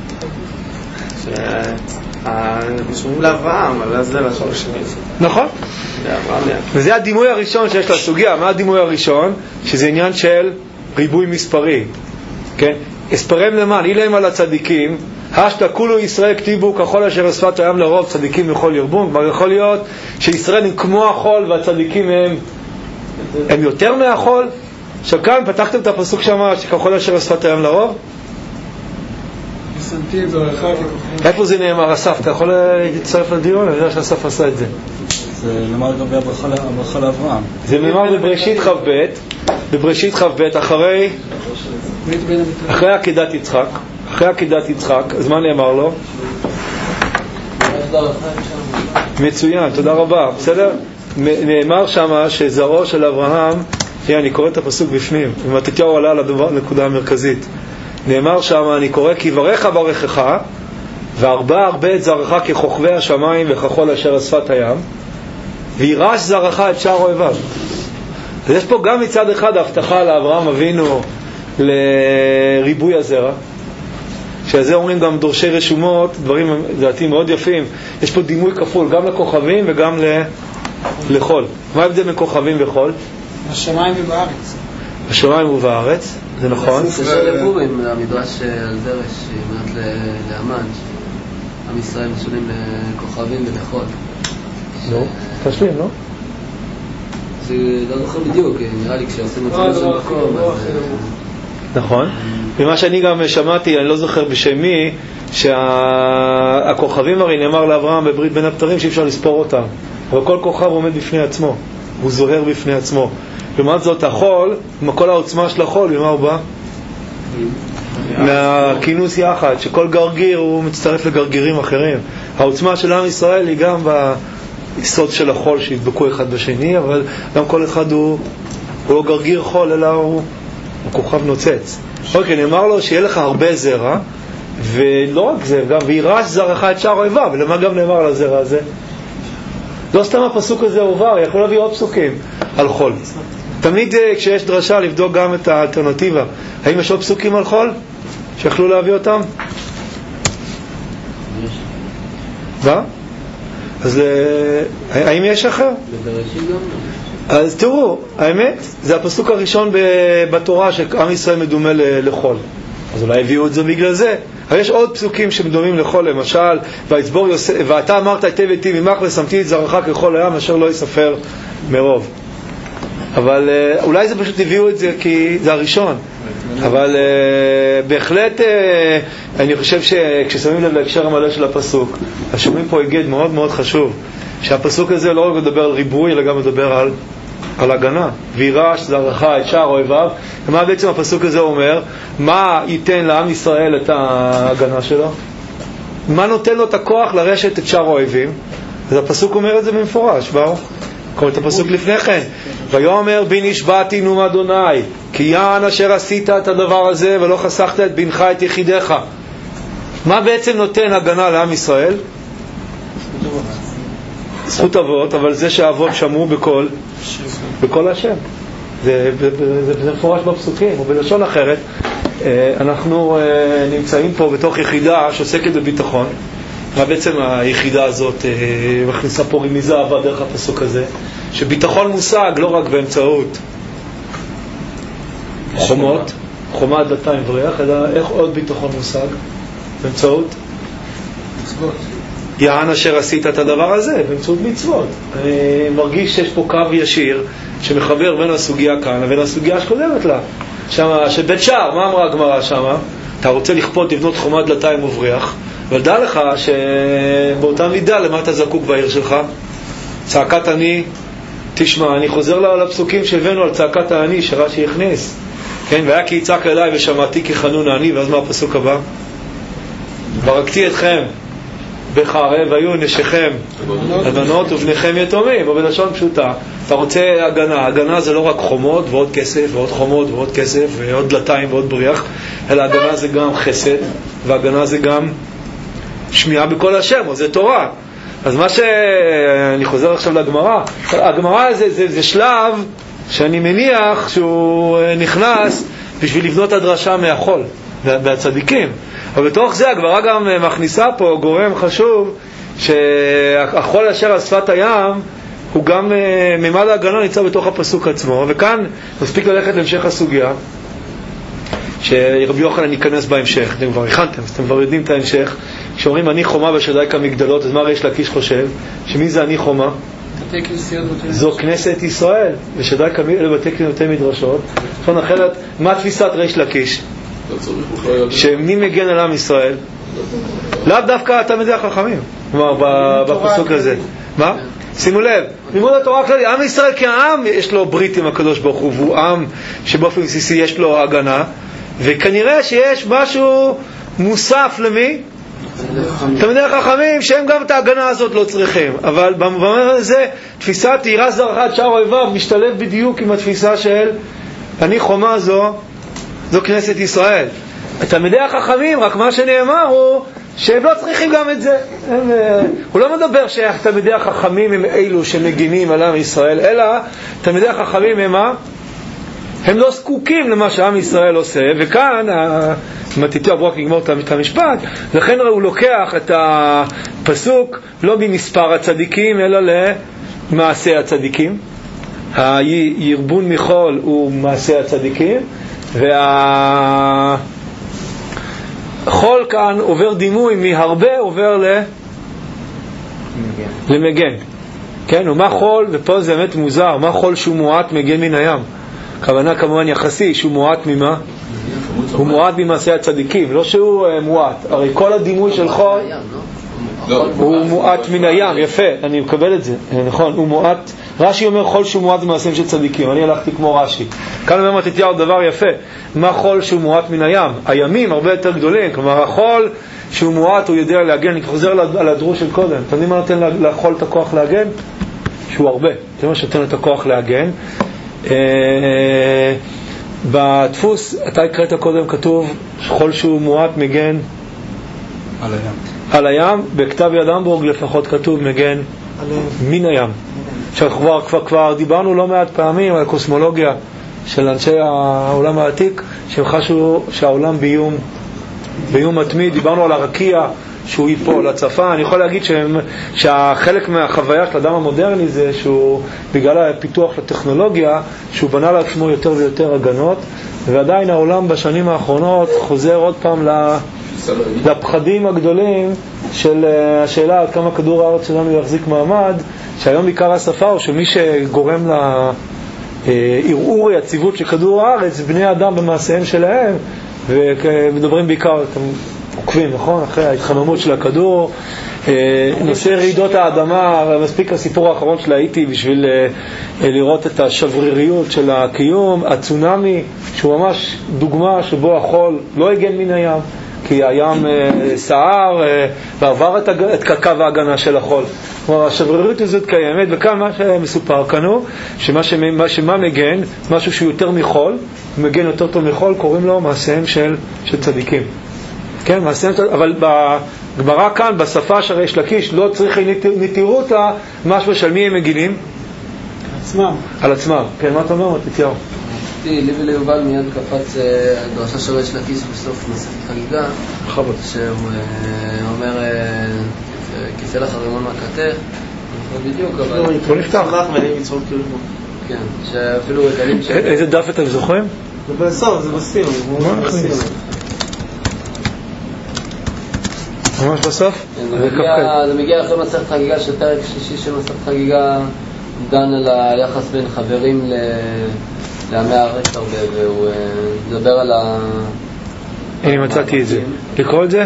שומעים לאברהם, אבל זה לא שומעים. נכון. וזה הדימוי הראשון שיש לסוגיה. מה הדימוי הראשון? שזה עניין של ריבוי מספרי. כן? אספרם למען, אילם על הצדיקים, השתא כולו ישראל כתיבו כחול אשר שפת הים לרוב, צדיקים מכל ירבון. כבר יכול להיות שישראל הם כמו החול והצדיקים הם, הם יותר מהחול. עכשיו כאן פתחתם את הפסוק שם שכחול אשר שפת הים לרוב. איפה זה נאמר? אסף, אתה יכול להצטרף לדיון? אני יודע שאסף עשה את זה. זה נאמר לגבי הברכה לאברהם. זה נאמר בבראשית חב ב', בבראשית חב ב', אחרי אחרי עקדת יצחק, אחרי עקדת יצחק, אז מה נאמר לו? מצוין, תודה רבה. בסדר? נאמר שמה שזרעו של אברהם, הנה אני קורא את הפסוק בפנים, ומתתיהו עלה לנקודה המרכזית. נאמר שם, אני קורא כי ברך ברכך והרבה הרבה את זרעך ככוכבי השמיים וכחול אשר על שפת הים, וירש זרעך את שאר אוהביו. אז יש פה גם מצד אחד ההבטחה לאברהם אבינו לריבוי הזרע, שעל זה אומרים גם דורשי רשומות, דברים דעתי מאוד יפים. יש פה דימוי כפול, גם לכוכבים וגם לחול. מה ההבדל בין כוכבים וחול? השמיים ובארץ. השמיים ובארץ, זה נכון. זה של לפורים, המדרש על דרש, שאומרת לאמן, שעם ישראל משולים לכוכבים ולחול. לא, תשלים, לא? זה לא זוכר בדיוק, נראה לי כשעושים את זה באיזה מקום. נכון. ומה שאני גם שמעתי, אני לא זוכר בשם מי, שהכוכבים הרי נאמר לאברהם בברית בין הבתרים שאי אפשר לספור אותם. אבל כל כוכב עומד בפני עצמו, הוא זוהר בפני עצמו. לעומת זאת החול, עם כל העוצמה של החול, ממה הוא בא? מהכינוס יחד, שכל גרגיר הוא מצטרף לגרגירים אחרים. העוצמה של עם ישראל היא גם ביסוד של החול שהדבקו אחד בשני, אבל גם כל אחד הוא, הוא לא גרגיר חול, אלא הוא, הוא כוכב נוצץ. אוקיי, נאמר לו שיהיה לך הרבה זרע, ולא רק זה, גם וירש זרעך את שאר אויביו. ולמה גם נאמר על הזרע הזה? לא סתם הפסוק הזה עובר, יכול להביא עוד פסוקים על חול. תמיד כשיש דרשה לבדוק גם את האלטרנטיבה. האם יש עוד פסוקים על חול שיכלו להביא אותם? מה? אז האם יש אחר? אז תראו, האמת זה הפסוק הראשון בתורה שעם ישראל מדומה לחול. אז אולי הביאו את זה בגלל זה. אבל יש עוד פסוקים שמדומים לחול, למשל, ויצבור יוסף, ואתה אמרת היטב היטב עמך ושמתי את זרעך ככל הים אשר לא יספר מרוב. אבל אולי זה פשוט הביאו את זה כי זה הראשון. אבל בהחלט אני חושב שכששמים לב להקשר המלא של הפסוק, אז שומעים פה היגד מאוד מאוד חשוב, שהפסוק הזה לא רק מדבר על ריבוי אלא גם מדבר על על הגנה. וירש זרעך את שאר אויביו. ומה בעצם הפסוק הזה אומר? מה ייתן לעם ישראל את ההגנה שלו? מה נותן לו את הכוח לרשת את שאר האויבים? אז הפסוק אומר את זה במפורש. באו קורא את הפסוק לפני כן, ויאמר בי נשבעתי נאום אדוני כי יען אשר עשית את הדבר הזה ולא חסכת את בנך את יחידך. מה בעצם נותן הגנה לעם ישראל? זכות אבות, אבל זה שהאבות שמעו בכל בכל השם. זה, זה, זה, זה מפורש בפסוקים, ובלשון אחרת אנחנו נמצאים פה בתוך יחידה שעוסקת בביטחון. מה בעצם היחידה הזאת מכניסה פה רמיזה אהבה דרך הפסוק הזה, שביטחון מושג לא רק באמצעות חומות, חומה דלתיים ובריח, אלא איך עוד ביטחון מושג? באמצעות מצוות. יען אשר עשית את הדבר הזה, באמצעות מצוות. אני מרגיש שיש פה קו ישיר שמחבר בין הסוגיה כאן לבין הסוגיה שקודמת לה. שמה, שבית שער, מה אמרה הגמרא שמה? אתה רוצה לכפות לבנות חומה דלתיים ובריח, אבל דע לך שבאותה מידה למה אתה זקוק בעיר שלך? צעקת אני, תשמע, אני חוזר לפסוקים שהבאנו על צעקת העני שרש"י הכניס, כן? והיה כי יצעק אליי ושמעתי כי חנון העני. ואז מה הפסוק הבא? ברכתי אתכם בחרב היו נשיכם הבנות ובניכם יתומים. או בלשון פשוטה, אתה רוצה הגנה. הגנה זה לא רק חומות ועוד כסף ועוד חומות ועוד כסף ועוד דלתיים ועוד בריח, אלא הגנה זה גם חסד, והגנה זה גם שמיעה בכל השם, או זה תורה. אז מה שאני חוזר עכשיו לגמרא, הגמרא זה, זה, זה שלב שאני מניח שהוא נכנס בשביל לבנות הדרשה מהחול והצדיקים. אבל בתוך זה הגמרא גם מכניסה פה גורם חשוב, שהחול אשר על שפת הים הוא גם ממד ההגנה נמצא בתוך הפסוק עצמו. וכאן מספיק ללכת להמשך הסוגיה שרבי יוחנן ייכנס בהמשך. אתם כבר הכנתם, אז אתם כבר יודעים את ההמשך. כשאומרים אני חומה בשדי כמגדלות, אז מה ריש לקיש חושב? שמי זה אני חומה? זו כנסת ישראל, ושדי כמגדלות בתי כנסי מדרשות. זאת אחרת, מה תפיסת ריש לקיש? שמי מגן על עם ישראל? לאו דווקא תלמידי החכמים, כלומר בפסוק הזה. מה? שימו לב, לימוד התורה הכללי, עם ישראל כעם יש לו ברית עם הקדוש ברוך הוא, והוא עם שבאופן בסיסי יש לו הגנה, וכנראה שיש משהו מוסף למי? תלמידי החכמים שהם גם את ההגנה הזאת לא צריכים. אבל במובן הזה תפיסת ירש זרעך את שאר אויביו משתלב בדיוק עם התפיסה של אני חומה זו זו כנסת ישראל. תלמידי החכמים, רק מה שנאמר הוא שהם לא צריכים גם את זה. הם, הוא לא מדבר שתלמידי החכמים הם אלו שמגינים על עם ישראל, אלא תלמידי החכמים הם מה? הם לא זקוקים למה שעם ישראל עושה, וכאן, מתתיהו ברוק לגמור את המשפט, לכן הוא לוקח את הפסוק לא ממספר הצדיקים, אלא למעשה הצדיקים. הירבון מחול הוא מעשה הצדיקים, והחול כאן עובר דימוי מהרבה עובר ל... למגן. כן, ומה חול, ופה זה באמת מוזר, מה חול שהוא מועט מגן מן הים? כוונה כמובן יחסי, שהוא מועט ממה? הוא מועט ממעשה הצדיקים, לא שהוא מועט. הרי כל הדימוי של חול הוא מועט מן הים, יפה, אני מקבל את זה, נכון, הוא מועט. רש"י אומר חול שהוא מועט במעשים של צדיקים, אני הלכתי כמו רש"י. כאן אומר מתתיהו דבר יפה, מה חול שהוא מועט מן הים? הימים הרבה יותר גדולים, כלומר החול שהוא מועט הוא יודע להגן. אני חוזר על הדרוש של קודם, אתם יודעים מה נותן לחול את הכוח להגן? שהוא הרבה, זה מה שנותן את הכוח להגן. בדפוס, אתה הקראת קודם, כתוב חול שהוא מועט מגן על הים. על הים, בכתב יד המבורג לפחות כתוב מגן מן הים. עכשיו כבר, כבר, כבר דיברנו לא מעט פעמים על הקוסמולוגיה של אנשי העולם העתיק, שהם חשו שהעולם באיום, באיום מתמיד. דיברנו על הרקיע שהוא ייפול, הצפה. אני יכול להגיד שהם, שהחלק מהחוויה של האדם המודרני זה שהוא, בגלל הפיתוח לטכנולוגיה, שהוא בנה לעצמו יותר ויותר הגנות, ועדיין העולם בשנים האחרונות חוזר עוד פעם לפחדים הגדולים של השאלה עד כמה כדור הארץ שלנו יחזיק מעמד, שהיום עיקר השפה הוא שמי שגורם לערעור יציבות של כדור הארץ בני האדם במעשיהם שלהם, ומדברים בעיקר, אתם עוקבים, נכון? אחרי ההתחממות של הכדור, נושא רעידות האדמה, מספיק הסיפור האחרון שלה הייתי בשביל לראות את השבריריות של הקיום, הצונמי, שהוא ממש דוגמה שבו החול לא הגן מן הים, כי הים סער ועבר את קו ההגנה של החול. כלומר, השבריריות הזאת קיימת, וכאן מה שמסופר כאן הוא, שמה שמה, שמה מגן, משהו שהוא יותר מחול, מגן יותר טוב מחול, קוראים לו מעשיהם של, של צדיקים. כן, מעשיהם, אבל בגמרא כאן, בשפה של ריש לקיש, לא צריך נטירותה, משהו של מי הם מגינים? עצמם. על עצמם. כן, מה אתה אומר, מתתיהו? לי וליובל מיד קפץ הדרשה של ריש לקיש בסוף מסכת חגיגה, שהוא אומר כיסא לך רימון מהכתך, בדיוק, אבל בוא נפתח. כן, שאפילו רגלים ש... איזה דף אתם זוכרים? זה בסוף, זה בסיום. ממש בסוף? זה מגיע אחרי מסכת חגיגה, שפרק שישי של מסכת חגיגה דן על היחס בין חברים לעמי הארץ הרבה, והוא מדבר על ה... אני מצאתי את זה. לקרוא את זה?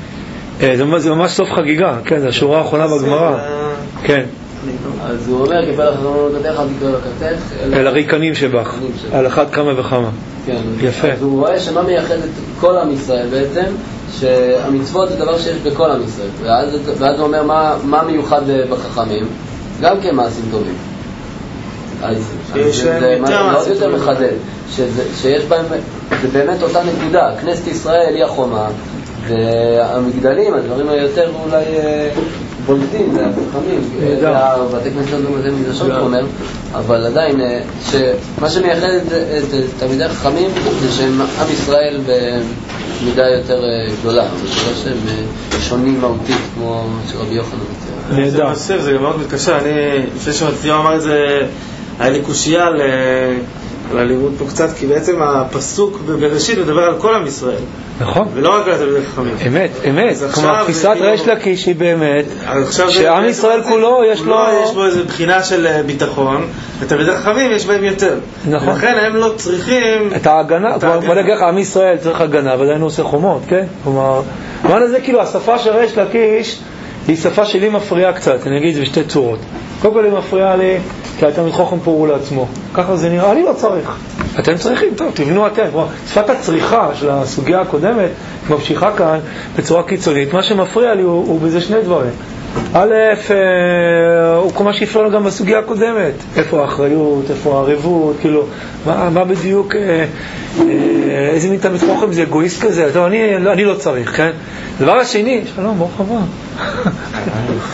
זה ממש סוף חגיגה, כן, זה השורה האחרונה בגמרא. כן. אז הוא אומר, כיפה לך זמנו לכתך, אל תקרא לכתך, אל הריקנים שבך, על אחת כמה וכמה. כן. יפה. אז הוא רואה שמה מייחד את כל עם ישראל בעצם, שהמצוות זה דבר שיש בכל עם ישראל. ואז, ואז הוא אומר, מה, מה מיוחד בחכמים? גם כן מעשים טובים. אז, אז זה מאוד יותר מחדד, שזה, שיש בהם, זה באמת אותה נקודה. כנסת ישראל היא החומה, והמגדלים, הדברים היותר אולי בולטים, זה החכמים, זה הבתי כנסת בתי מדרשות אומר, אבל עדיין, שמה שמייחד את תלמידי החכמים זה שהם עם ישראל במידה יותר גדולה, זה שהם שונים מהותית כמו שרבי יוחנן מציע. זה מסף, זה גם מאוד מתקשר. אני, לפני שמתתיהו אמר את זה, היה לי קושייה על הלימוד פה קצת, כי בעצם הפסוק בבראשית מדבר על כל עם ישראל. נכון. ולא רק על תלמידי חכמים. אמת, אמת. כלומר, תפיסת ריש לקיש היא באמת, שעם ישראל כולו יש לו... יש בו איזו בחינה של ביטחון, ותלמידי חכמים יש בהם יותר. נכון. לכן הם לא צריכים... את ההגנה, בוא נגיד לך, עם ישראל צריך הגנה, ועדיין הוא עושה חומות, כן? כלומר, מה לזה, כאילו, השפה של ריש לקיש היא שפה שלי מפריעה קצת, אני אגיד את זה בשתי צורות. קודם כל היא מפריעה לי, כי אתם חוכם פורו לעצמו. ככה זה נראה, אני לא צריך. אתם צריכים, טוב, תבנו אתם. שפת הצריכה של הסוגיה הקודמת ממשיכה כאן בצורה קיצונית. מה שמפריע לי הוא, הוא בזה שני דברים. א', הוא כמו שהפריע לו גם בסוגיה הקודמת. איפה האחריות, איפה הערבות, כאילו, מה, מה בדיוק, אה, אה, איזה מין תמיד חוכם זה אגואיסט כזה. טוב, אני, אני לא צריך, כן? דבר השני, שלום, ברוך הבא.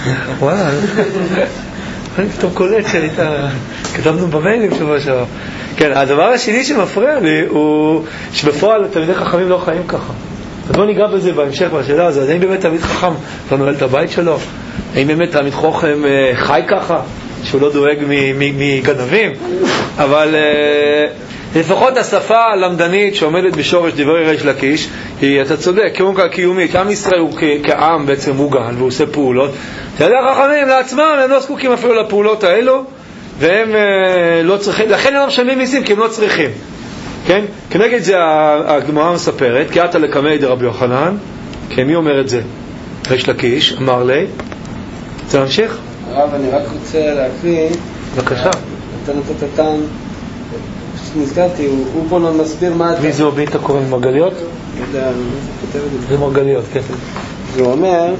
וואלה, אני פתאום קולט שהיית, כתבנו במיילים שבוע שעבר. כן, הדבר השני שמפריע לי הוא שבפועל תלמידי חכמים לא חיים ככה. אז בוא ניגע בזה בהמשך בשאלה הזאת. האם באמת תלמיד חכם לא נועל את הבית שלו? האם באמת תלמיד חכם חי ככה? שהוא לא דואג מגנבים? אבל לפחות השפה הלמדנית שעומדת בשורש דברי ריש לקיש היא, אתה צודק, קיומית. עם ישראל הוא כעם בעצם מוגן והוא עושה פעולות. תלמידי חכמים לעצמם הם לא זקוקים אפילו לפעולות האלו, והם לא צריכים, לכן הם לא משלמים מיסים כי הם לא צריכים. כן? כנגד זה הגמרא מספרת, כי אתה לקמי דרבי יוחנן, כן, מי אומר את זה? ריש לקיש, אמר לי. רוצה להמשיך? הרב, אני רק רוצה להקריא. בבקשה. נתן את התתן, פשוט נזכרתי, הוא פה לא מסביר מה אתה... מי זה מי אתה קורא? מרגליות? לא יודע, אני כותב את זה. זה מרגליות, כן. והוא אומר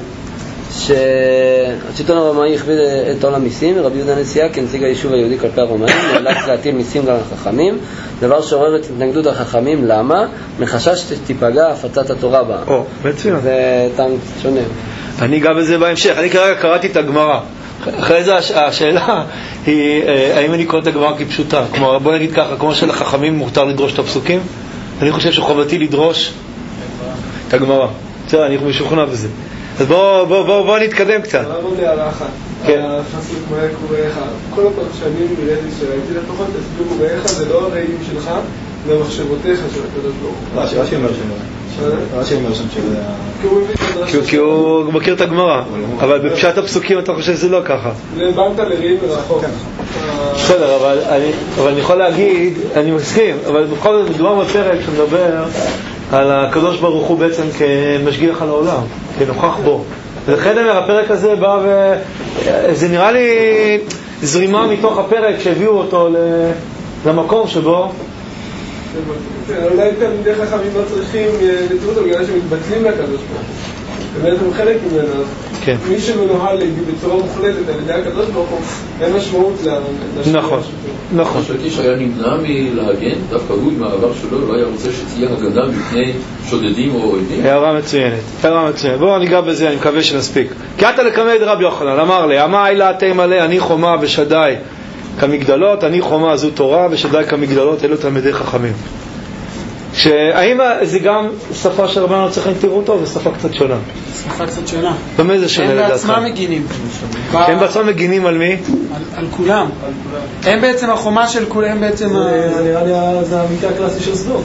שהשלטון הרומאי הכביד את עול המיסים, רבי יהודה הנשיאה כנציג היישוב היהודי כלפי הרומאים נאלץ להטיל מיסים גם על החכמים, דבר שעורר את התנגדות החכמים. למה? מחשש שתיפגע הפצת התורה בה. או, מצוין. זה טעם שונה. אני אגע בזה בהמשך. אני כרגע קראתי את הגמרא. אחרי זה השאלה היא האם אני קורא את הגמרא כפשוטה. כלומר, בוא נגיד ככה, כמו שלחכמים מותר לדרוש את הפסוקים, אני חושב שחובתי לדרוש את הגמרא. בסדר, אני משוכנע בזה. אז בואו בוא, בוא, בוא נתקדם קצת. אני עוד הערה אחת. כן. הפסוק מה יקרו איך. כל הפרשנים נראיתי שראיתי לפחות תסבירו באיך זה לא הרעים שלך, זה מחשבותיך של הקדוש ברוך הוא. רש"י רש"י אומר שם. רש"י אומר שם שזה... כי הוא מכיר את הגמרא, אבל בפשט הפסוקים אתה חושב שזה לא ככה. לבנת לרעים מרחוק. בסדר, אבל אני יכול להגיד, אני מסכים, אבל בכל זאת מדובר בפרק שמדבר על הקדוש ברוך הוא בעצם כמשגיח על העולם, כנוכח בו. ולכן הפרק הזה בא ו... זה נראה לי זרימה מתוך הפרק שהביאו אותו למקום שבו... אולי תלמידי חכמים לא צריכים לתראות אותו בגלל שמתבטלים לקדוש ברוך הוא. באמת הם חלק ממנו. מי שמנוהל בצורה מוחלטת על ידי הקדוש ברוך הוא, אין משמעות לשני. נכון, נכון. שקיש היה נמנע מלהגן, דווקא הוא עם העבר שלו לא היה רוצה שתהיה הגנה מפני שודדים או אויבים. הערה מצוינת, הערה מצוינת. בואו ניגע בזה, אני מקווה שנספיק. כי אתה לקמי דרבי יוחנן, אמר לי, אמה אילה אתם עלי, אני חומה ושדי כמגדלות, אני חומה זו תורה ושדי כמגדלות, אלו תלמידי חכמים. שהאם זה גם שפה שרבנו צריכים תראו אותו, זה שפה קצת שונה. שפה קצת שונה. במה זה שונה לדעתך? הם בעצמם מגינים. הם בעצמם מגינים על מי? על כולם. הם בעצם החומה של כולם, הם בעצם... נראה לי זה המקרה הקלאסי של סדום.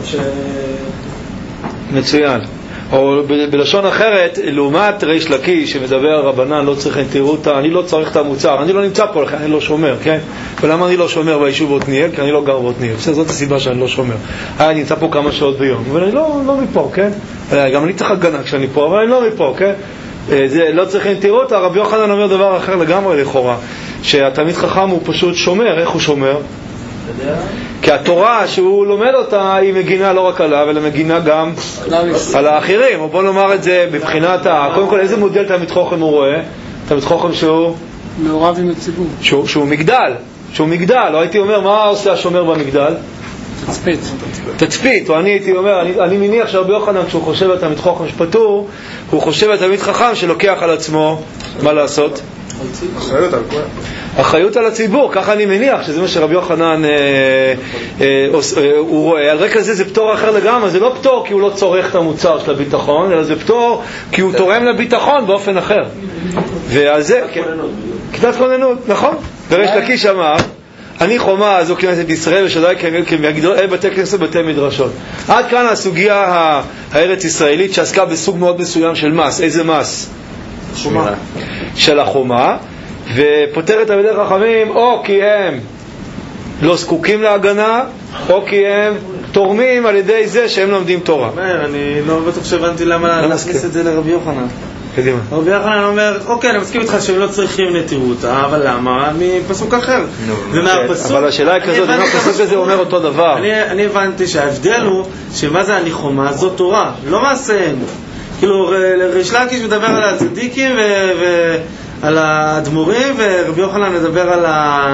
מצוין. או בלשון אחרת, לעומת ריש לקיש שמדבר רבנן לא צריכים תראו אותה, אני לא צריך את המוצר, אני לא נמצא פה לכן, אני לא שומר, כן? ולמה אני לא שומר ביישוב עתניאל? כי אני לא גר בעתניאל. זאת הסיבה שאני לא שומר. אני נמצא פה כמה שעות ביום, אבל אני לא, לא מפה, כן? גם אני צריך הגנה כשאני פה, אבל אני לא מפה, כן? זה לא צריכים תראו אותה. רבי יוחנן אומר דבר אחר לגמרי לכאורה, שהתלמיד חכם הוא פשוט שומר. איך הוא שומר? כי התורה שהוא לומד אותה היא מגינה לא רק עליו אלא מגינה גם על האחרים. או בוא נאמר את זה מבחינת ה... קודם כל איזה מודל תלמיד חכם הוא רואה? תלמיד חכם שהוא מעורב עם הציבור, שהוא, שהוא מגדל, שהוא מגדל. או הייתי אומר מה עושה השומר במגדל? תצפית. תצפית. או אני הייתי אומר, אני, אני מניח שרבי יוחנן כשהוא חושב על תלמיד חכם שפטור, הוא חושב על תלמיד חכם שלוקח על עצמו מה לעשות? אחריות על כולם. אחריות על הציבור, ככה אני מניח שזה מה שרבי יוחנן אה, אה, אה, הוא רואה. על רקע זה זה פטור אחר לגמרי, זה לא פטור כי הוא לא צורך את המוצר של הביטחון, אלא זה פטור כי הוא תורם לביטחון באופן אחר. ועל זה כיתת כוננות, נכון. וריש לקיש אמר אני חומה זו כנסת ישראל ושדי כמגדלות אל בתי כנסת ובתי מדרשות. עד כאן הסוגיה הארץ ישראלית שעסקה בסוג מאוד מסוים של מס. איזה מס? חומה. של החומה, ופותרת תלמידי חכמים או כי הם לא זקוקים להגנה או כי הם תורמים על ידי זה שהם לומדים תורה. אני לא בטוח שהבנתי למה להכניס את זה לרבי יוחנן. קדימה. רבי יוחנן אומר, אוקיי, אני מסכים איתך שהם לא צריכים נטירותה, אבל למה? מפסוק אחר. אבל השאלה היא כזאת, אם הפסוק הזה אומר אותו דבר. אני הבנתי שההבדל הוא שמה זה אני חומה? זו תורה, לא מעשיהם. כאילו, ריש לקיש מדבר על הצדיקים ועל האדמו"רים, ורבי יוחנן מדבר על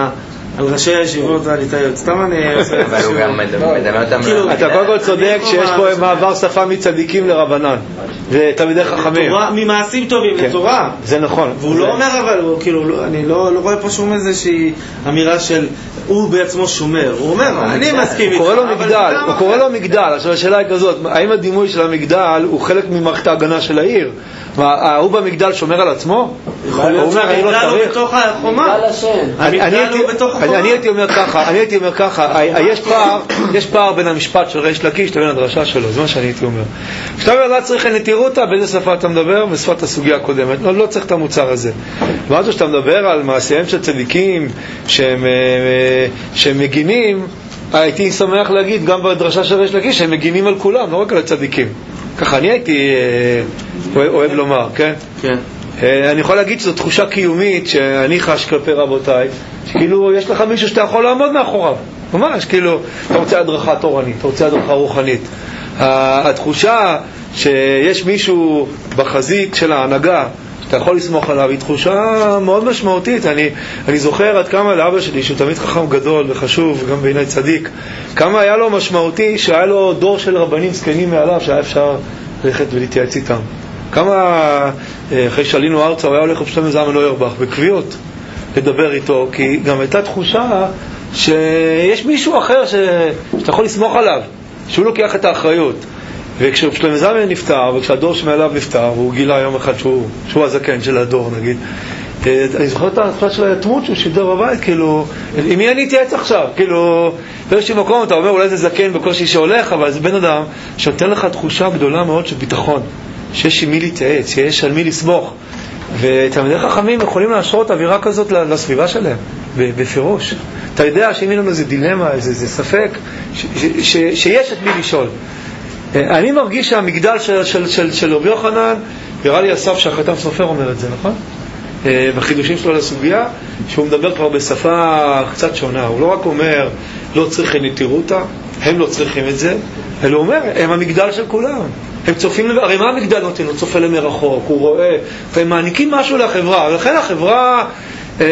על ראשי הישיבות הליטאיות. סתם אני עושה... אבל הוא גם מדמה אותם... אתה קודם כל צודק שיש פה מעבר שפה מצדיקים לרבנן ותלמידי חכמים. ממעשים טובים לתורה. זה נכון. והוא לא אומר, אבל אני לא רואה פה שום איזושהי אמירה של הוא בעצמו שומר. הוא אומר, אני מסכים איתך. הוא קורא לו מגדל. הוא קורא לו מגדל. עכשיו השאלה היא כזאת, האם הדימוי של המגדל הוא חלק ממערכת ההגנה של העיר? הוא במגדל שומר על עצמו? הוא אומר, אני לא צריך. בתוך החומה. אני הייתי אומר ככה, אני הייתי אומר ככה, יש פער בין המשפט של ריש לקיש לבין הדרשה שלו, זה מה שאני הייתי אומר. כשאתה אומר, לא צריך נתירותה, באיזה שפה אתה מדבר? בשפת הסוגיה הקודמת. לא, לא צריך את המוצר הזה. למרות שאתה מדבר על מעשיהם של צדיקים שהם, שהם מגינים, הייתי שמח להגיד גם בדרשה של ריש לקיש שהם מגינים על כולם, לא רק על הצדיקים. ככה אני הייתי אוהב לומר, כן? כן. אני יכול להגיד שזו תחושה קיומית שאני חש כלפי רבותיי, שכאילו יש לך מישהו שאתה יכול לעמוד מאחוריו, ממש, כאילו אתה רוצה הדרכה תורנית, אתה רוצה הדרכה רוחנית. התחושה שיש מישהו בחזית של ההנהגה שאתה יכול לסמוך עליו היא תחושה מאוד משמעותית. אני, אני זוכר עד כמה לאבא שלי, שהוא תמיד חכם גדול וחשוב גם בעיני צדיק, כמה היה לו משמעותי שהיה לו דור של רבנים זקנים מעליו שהיה אפשר ללכת ולהתייעץ איתם. כמה אחרי שעלינו ארצה הוא היה הולך פשוט מזמן לא ירבח בקביעות לדבר איתו, כי גם הייתה תחושה שיש מישהו אחר ש... שאתה יכול לסמוך עליו, שהוא לוקח את האחריות. וכששלמה זלמן נפטר, וכשהדור שמעליו נפטר, והוא גילה יום אחד שהוא, שהוא הזקן של הדור, נגיד, אני זוכר את התחושה של היתמות שהוא שידר בבית, כאילו, עם מי אני אתייעץ עכשיו? כאילו, באיזשהו מקום אתה אומר, אולי זה זקן בקושי שהולך, אבל זה בן אדם שנותן לך תחושה גדולה מאוד של ביטחון, שיש עם מי להתייעץ, שיש על מי לסמוך. ותלמידי חכמים יכולים להשרות אווירה כזאת לסביבה שלהם, בפירוש. אתה יודע שאם אין לנו איזה דילמה, איזה, איזה ספק, ש, ש, ש, שיש את מי לשאול. אני מרגיש שהמגדל של, של, של, של רבי יוחנן, יראה לי אסף שהחתם סופר אומר את זה, נכון? בחידושים שלו לסוגיה, שהוא מדבר כבר בשפה קצת שונה. הוא לא רק אומר, לא צריכים נתירותה, הם לא צריכים את זה, אלא הוא אומר, הם המגדל של כולם. הם צופים, הרי מה המגדל נותן? הוא צופה למרחוק, הוא רואה, והם מעניקים משהו לחברה, ולכן החברה אה,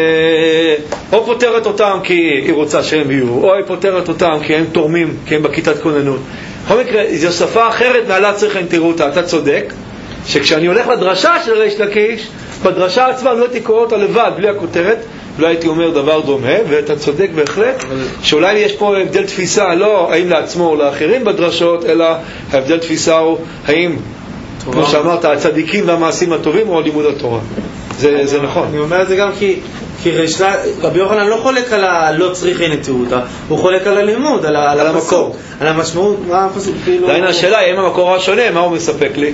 או פותרת אותם כי היא רוצה שהם יהיו, או היא פותרת אותם כי הם תורמים, כי הם בכיתת כוננות. בכל מקרה, זו שפה אחרת, מעלה צריכים תראותה. אתה צודק, שכשאני הולך לדרשה של ריש לקיש, בדרשה עצמה לא הייתי קורא אותה לבד, בלי הכותרת, לא הייתי אומר דבר דומה, ואתה צודק בהחלט, שאולי יש פה הבדל תפיסה, לא האם לעצמו או לאחרים בדרשות, אלא ההבדל תפיסה הוא האם, כמו שאמרת, הצדיקים והמעשים הטובים או לימוד התורה. זה, זה נכון. אני אומר את זה גם כי, כי רבי יוחנן לא חולק על הלא צריכי נתירותה, הוא חולק על הלימוד, על, על, על המקור, על המשמעות, מה הפסוק, כאילו... דהיינו השאלה, אם המקור השונה, מה הוא מספק לי?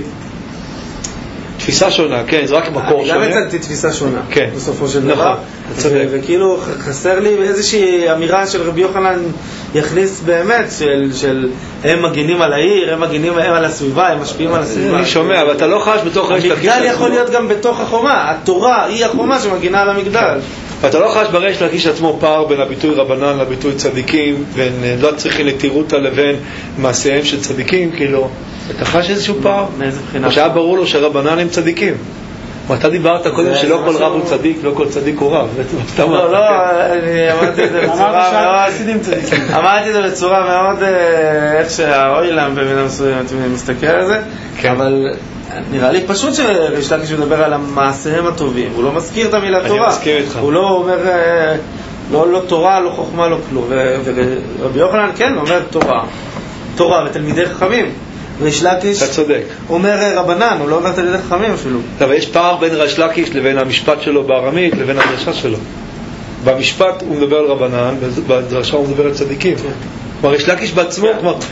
תפיסה שונה, כן, זה רק מקור שונה. גם הצגתי תפיסה שונה, כן. בסופו של דבר. וכאילו חסר לי איזושהי אמירה של רבי יוחנן יכניס באמת, של, של הם מגינים על העיר, הם מגינים הם על הסביבה, הם משפיעים על הסביבה. אני שומע, אבל אתה לא חש בתוך ריש לקיש. המגדל יכול להיות גם בתוך החומה, התורה היא החומה שמגינה על המגדל. אתה לא חש בריש לקיש עצמו פער בין הביטוי רבנן לביטוי צדיקים, בין לא צריכים לתירותה לבין מעשיהם של צדיקים, כאילו... אתה חש איזשהו פער? או שהיה ברור לו שרבנן הם צדיקים. ואתה דיברת קודם שלא כל רב הוא צדיק, לא כל צדיק הוא רב. לא, לא, אני אמרתי את זה בצורה מאוד... אמרתי את זה בצורה מאוד... איך שהאוילם במינה מסוימת מסתכל על זה, אבל נראה לי פשוט שריש לקיש מדבר על המעשיהם הטובים, הוא לא מזכיר את המילה תורה. אני מסכים איתך. הוא לא אומר... לא תורה, לא חוכמה, לא כלום. ורבי יוחנן כן אומר תורה. תורה ותלמידי חכמים. ריש לקיש אומר רבנן, הוא לא אומר תלמידי חכמים אפילו. אבל יש פער בין ריש לקיש לבין המשפט שלו בארמית לבין הדרשה שלו. במשפט הוא מדבר על רבנן, בדרשה הוא מדבר על צדיקים. כלומר ריש לקיש בעצמו,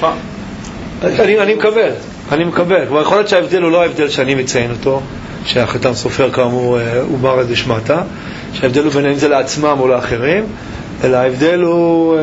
אני מקבל, אני מקבל. כלומר יכול להיות שההבדל הוא לא ההבדל שאני מציין אותו, שהחתם סופר כאמור הוא מרא דשמטה, שההבדל הוא ביניהם זה לעצמם או לאחרים, אלא ההבדל הוא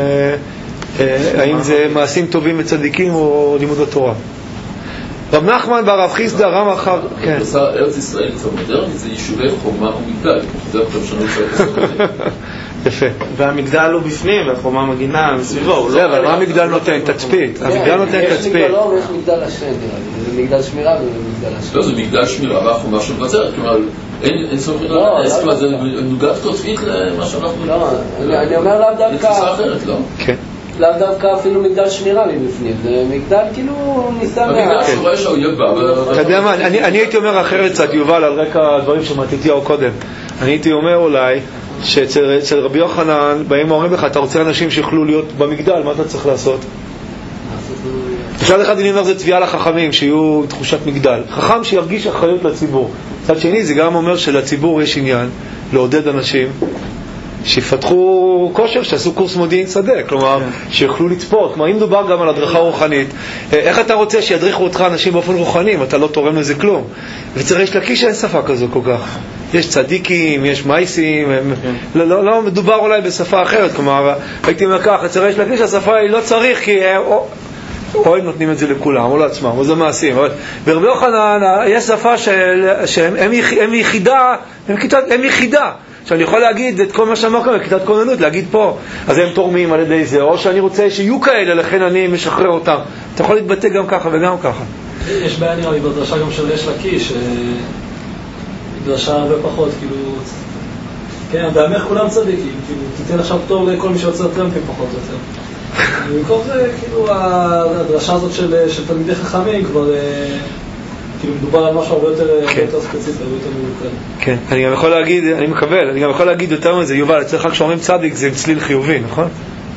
האם זה מעשים טובים וצדיקים או לימוד התורה. רב נחמן ברב חיסדא רם אחר... כן. ארץ ישראל קצת מודרנית זה יישובי חומה ומגדל. זה עכשיו שנו של יפה. והמגדל הוא בפנים והחומה מגינה מסביבו. זה, אבל מה המגדל נותן? תצפית. המגדל נותן תצפית. יש מגדלו ויש מגדל השם. זה מגדל שמירה וזה מגדל השם. לא, זה מגדל שמירה והחומה שמבצרת. כלומר, אין סומכים על האסקלה, זה נוגד קוטבית למה שאנחנו... לא, אני אומר לאו דווקא... לתפיסה אחרת, לא? כן. לאו דווקא אפילו מגדל שמירה מבפנים, זה מגדל כאילו ניסה... המגדל שרואה שהאויב בא... אתה יודע מה, אני הייתי אומר אחרת קצת, יובל, על רקע הדברים שמתתיהו קודם. אני הייתי אומר אולי שאצל רבי יוחנן באים ואומרים לך, אתה רוצה אנשים שיוכלו להיות במגדל, מה אתה צריך לעשות? מצד אחד אני אומר זה תביעה לחכמים שיהיו תחושת מגדל, חכם שירגיש אחריות לציבור. מצד שני זה גם אומר שלציבור יש עניין לעודד אנשים שיפתחו כושר, שעשו קורס מודיעין שדה, כלומר שיוכלו לצפות. כלומר אם דובר גם על הדרכה רוחנית, איך אתה רוצה שידריכו אותך אנשים באופן רוחני אם אתה לא תורם לזה כלום? וצריך יש לקיש אין שפה כזו כל כך, יש צדיקים, יש מייסים, הם, לא, לא, לא מדובר אולי בשפה אחרת. כלומר הייתי אומר ככה, צריך יש לקיש השפה היא לא צריך כי או, או הם נותנים את זה לכולם או לעצמם, או זה מעשים. ברבי יוחנן יש שפה של, שהם הם, הם יחידה, הם, הם יחידה. שאני יכול להגיד את כל מה שאמר כאן בכיתת כוננות, להגיד פה, אז הם תורמים על ידי זה, או שאני רוצה שיהיו כאלה, לכן אני משחרר אותם. אתה יכול להתבטא גם ככה וגם ככה. יש בעיה נראה לי בדרשה גם של יש לקיש, דרשה הרבה פחות, כאילו, כן, בהמך כולם צדיקים, כאילו, תיתן עכשיו פטור לכל מי שיוצר טרמפים פחות או יותר. ובמקום זה, כאילו, הדרשה הזאת של תלמידי חכמים כבר... כאילו מדובר על משהו הרבה יותר ספציפי, הרבה יותר מיוחד. כן, אני גם יכול להגיד, אני מקבל, אני גם יכול להגיד יותר מזה, יובל, אצלך כשאומרים צדיק זה עם צליל חיובי, נכון?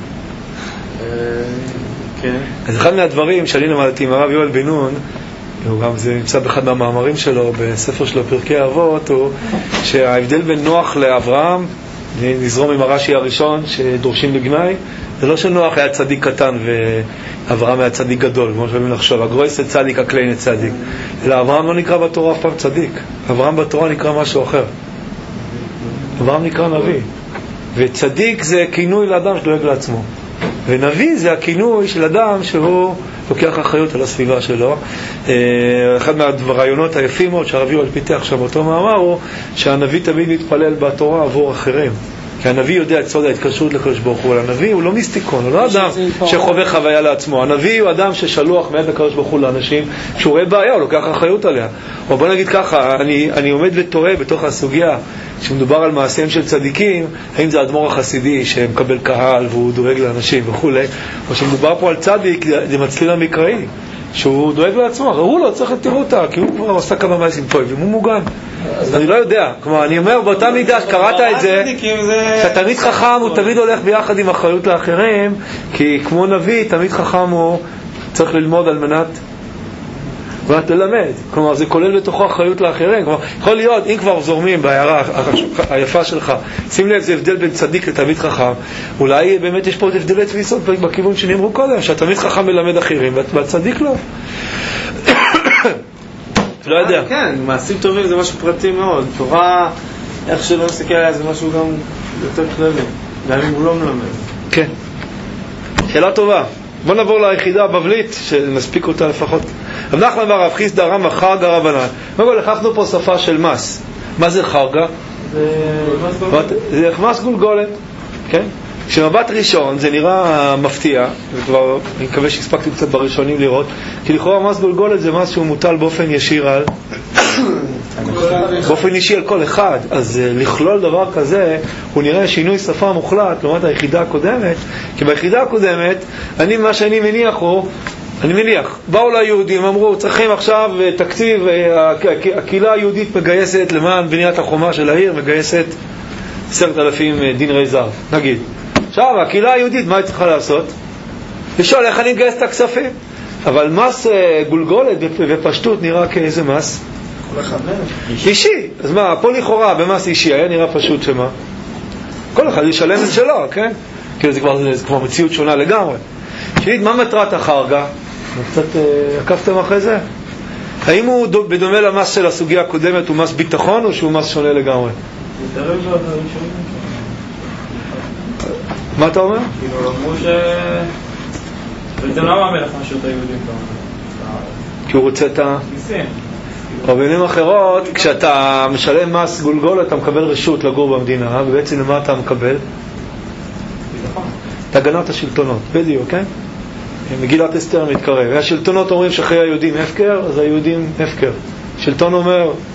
כן. אז אחד מהדברים שאני למדתי עם הרב יואל בן נון, גם זה נמצא באחד מהמאמרים שלו, בספר שלו פרקי אבות, הוא שההבדל בין נוח לאברהם, נזרום עם הרש"י הראשון שדורשים לגנאי, זה לא שנוח היה צדיק קטן ואברהם היה צדיק גדול, כמו שאומרים לחשוב, הגרויסט צדיק, הקליין צדיק. אלא אברהם לא נקרא בתורה אף פעם צדיק. אברהם בתורה נקרא משהו אחר. אברהם נקרא נביא. וצדיק זה כינוי לאדם שדואג לעצמו. ונביא זה הכינוי של אדם שהוא לוקח אחריות על הסביבה שלו. אחד מהרעיונות היפים מאוד שהרב יואל פיתח שם באותו מאמר הוא שהנביא תמיד מתפלל בתורה עבור אחרים. כי הנביא יודע את סוד ההתקשרות לקדוש ברוך הוא. הנביא הוא לא מיסטיקון, הוא לא אדם שחווה חוויה לעצמו. הנביא הוא אדם ששלוח מאת הקדוש ברוך הוא לאנשים, כשהוא רואה בעיה הוא לוקח אחריות עליה. או בוא נגיד ככה, אני, אני עומד ותוהה בתוך הסוגיה שמדובר על מעשיהם של צדיקים, האם זה האדמו"ר החסידי שמקבל קהל והוא דואג לאנשים וכו', או שמדובר פה על צדיק, זה מצליל המקראי שהוא דואג לעצמו, הוא לא צריך לתראו אותה כי הוא כבר עושה כמה מעשים טובים והוא מוגן. אני לא יודע, כלומר אני אומר באותה מידה שקראת את זה, שהתלמיד חכם הוא תמיד הולך ביחד עם אחריות לאחרים, כי כמו נביא תמיד חכם הוא צריך ללמוד על מנת ואת ללמד, כלומר זה כולל בתוכו אחריות לאחרים. כלומר יכול להיות אם כבר זורמים בהערה היפה שלך, שים לב זה הבדל בין צדיק לתלמיד חכם, אולי באמת יש פה עוד הבדלי תפיסות בכיוון שנאמרו קודם, שהתלמיד חכם מלמד אחרים והצדיק לא. לא יודע. כן, מעשים טובים זה משהו פרטי מאוד. תורה, איך שלא נסתכל עליה, זה משהו גם יותר כללי. גם אם הוא לא מלמד. כן. שאלה טובה. בוא נעבור ליחידה הבבלית, שנספיק אותה לפחות. רב נחמן בר רב חיסדא רמא חרגא רבנן. קודם כל לקחנו פה שפה של מס. מה זה חרגא? זה מס גולגולת. כן? כשמבט ראשון זה נראה מפתיע, וכבר אני מקווה שהספקתי קצת בראשונים לראות, כי לכאורה מס גולגולת זה מס שהוא מוטל באופן ישיר על באופן אישי על כל אחד. אז לכלול דבר כזה הוא נראה שינוי שפה מוחלט לעומת היחידה הקודמת, כי ביחידה הקודמת אני מה שאני מניח הוא אני מניח, באו ליהודים, אמרו צריכים עכשיו תקציב, הקהילה היהודית מגייסת למען בניית החומה של העיר, מגייסת עשרת אלפים דינרי זהב נגיד. עכשיו, הקהילה היהודית, מה היא צריכה לעשות? לשאול איך אני מגייס את הכספים. אבל מס גולגולת ופשטות נראה כאיזה מס? אישי. אז מה, פה לכאורה במס אישי היה נראה פשוט שמה? כל אחד ישלם את שלו, כן? כאילו זה כבר, זה כבר מציאות שונה לגמרי. שנית, מה מטרת החרגה? קצת עקפתם אחרי זה? האם הוא בדומה למס של הסוגיה הקודמת הוא מס ביטחון או שהוא מס שונה לגמרי? מה אתה אומר? כאילו, אמרו ש... בעצם למה המלך משהו את היהודים פה? כי הוא רוצה את ה... מיסים. או במילים אחרות, כשאתה משלם מס גולגול, אתה מקבל רשות לגור במדינה, ובעצם למה אתה מקבל? ביטחון. את הגנת השלטונות, בדיוק, כן? מגילת אסתר מתקרב. והשלטונות אומרים שחיי היהודים הפקר, אז היהודים הפקר. שלטון אומר,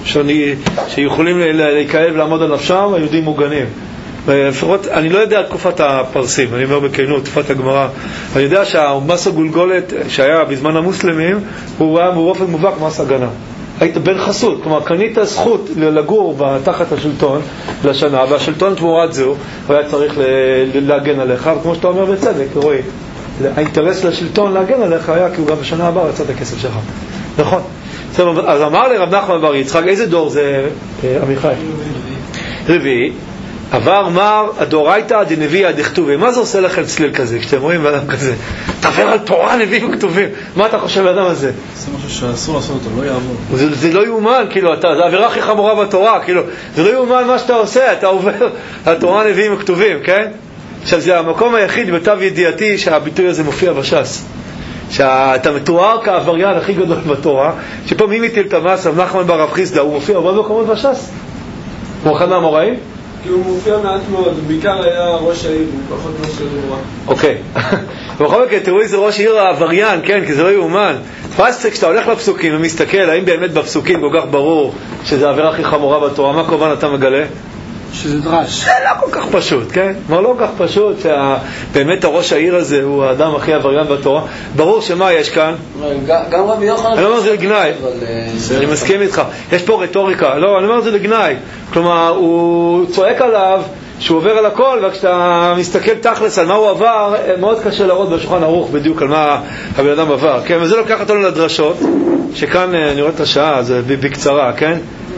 שאני, שיכולים להיקרב ולעמוד על נפשם, היהודים מוגנים. לפחות, אני לא יודע על תקופת הפרסים, אני אומר בכנות, תקופת הגמרא. אני יודע שהמס הגולגולת שהיה בזמן המוסלמים, הוא היה באופן מובהק מס הגנה. היית בן חסות, כלומר קנית זכות לגור תחת השלטון לשנה, והשלטון תמורת זו, הוא היה צריך להגן עליך, וכמו שאתה אומר בצדק, רואי, האינטרס לשלטון להגן עליך היה כי הוא גם בשנה הבאה רצה את הכסף שלך. נכון. אז אמר לרב נחמן בר יצחק, איזה דור זה עמיחי? רביעי. עבר מר הדורייתא דנביא הדכתובי. מה זה עושה לכם צליל כזה כשאתם רואים באדם כזה? תעבר על תורה נביאים וכתובים. מה אתה חושב באדם הזה? זה משהו שאסור לעשות אותו, לא יעבור. זה, זה לא יאומן, כאילו, אתה, זה העבירה הכי חמורה בתורה, כאילו, זה לא יאומן מה שאתה עושה, אתה עובר על תורה נביאים וכתובים, כן? עכשיו זה המקום היחיד בתו ידיעתי שהביטוי הזה מופיע בש"ס. שאתה מתואר כעבריין הכי גדול בתורה, שפה מי מטיל את המס, רב נחמן בר רב חיסדא, הוא מופיע הרבה מקומות בש"ס. כמו אחד מהאמוראים? כי הוא מופיע מעט מאוד, בעיקר היה ראש העיר, הוא פחות ראש העיר רע. אוקיי. בכל מקרה, תראו איזה ראש העיר העבריין, כן, כי זה לא יאומן. פסק, כשאתה הולך לפסוקים ומסתכל, האם באמת בפסוקים כל כך ברור שזה העבירה הכי חמורה בתורה, מה כמובן אתה מגלה? שזה דרש. זה לא כל כך פשוט, כן? מה לא כל כך פשוט שבאמת הראש העיר הזה הוא האדם הכי עבריין בתורה. ברור שמה יש כאן? גם רבי יוחנן. אני לא אומר זה לגנאי, אני מסכים איתך. יש פה רטוריקה, לא, אני אומר זה לגנאי. כלומר, הוא צועק עליו שהוא עובר על הכל, וכשאתה מסתכל תכלס על מה הוא עבר, מאוד קשה לראות בשולחן ערוך בדיוק על מה הבן אדם עבר, כן? וזה לוקח אותנו לדרשות, שכאן אני רואה את השעה, זה בקצרה, כן?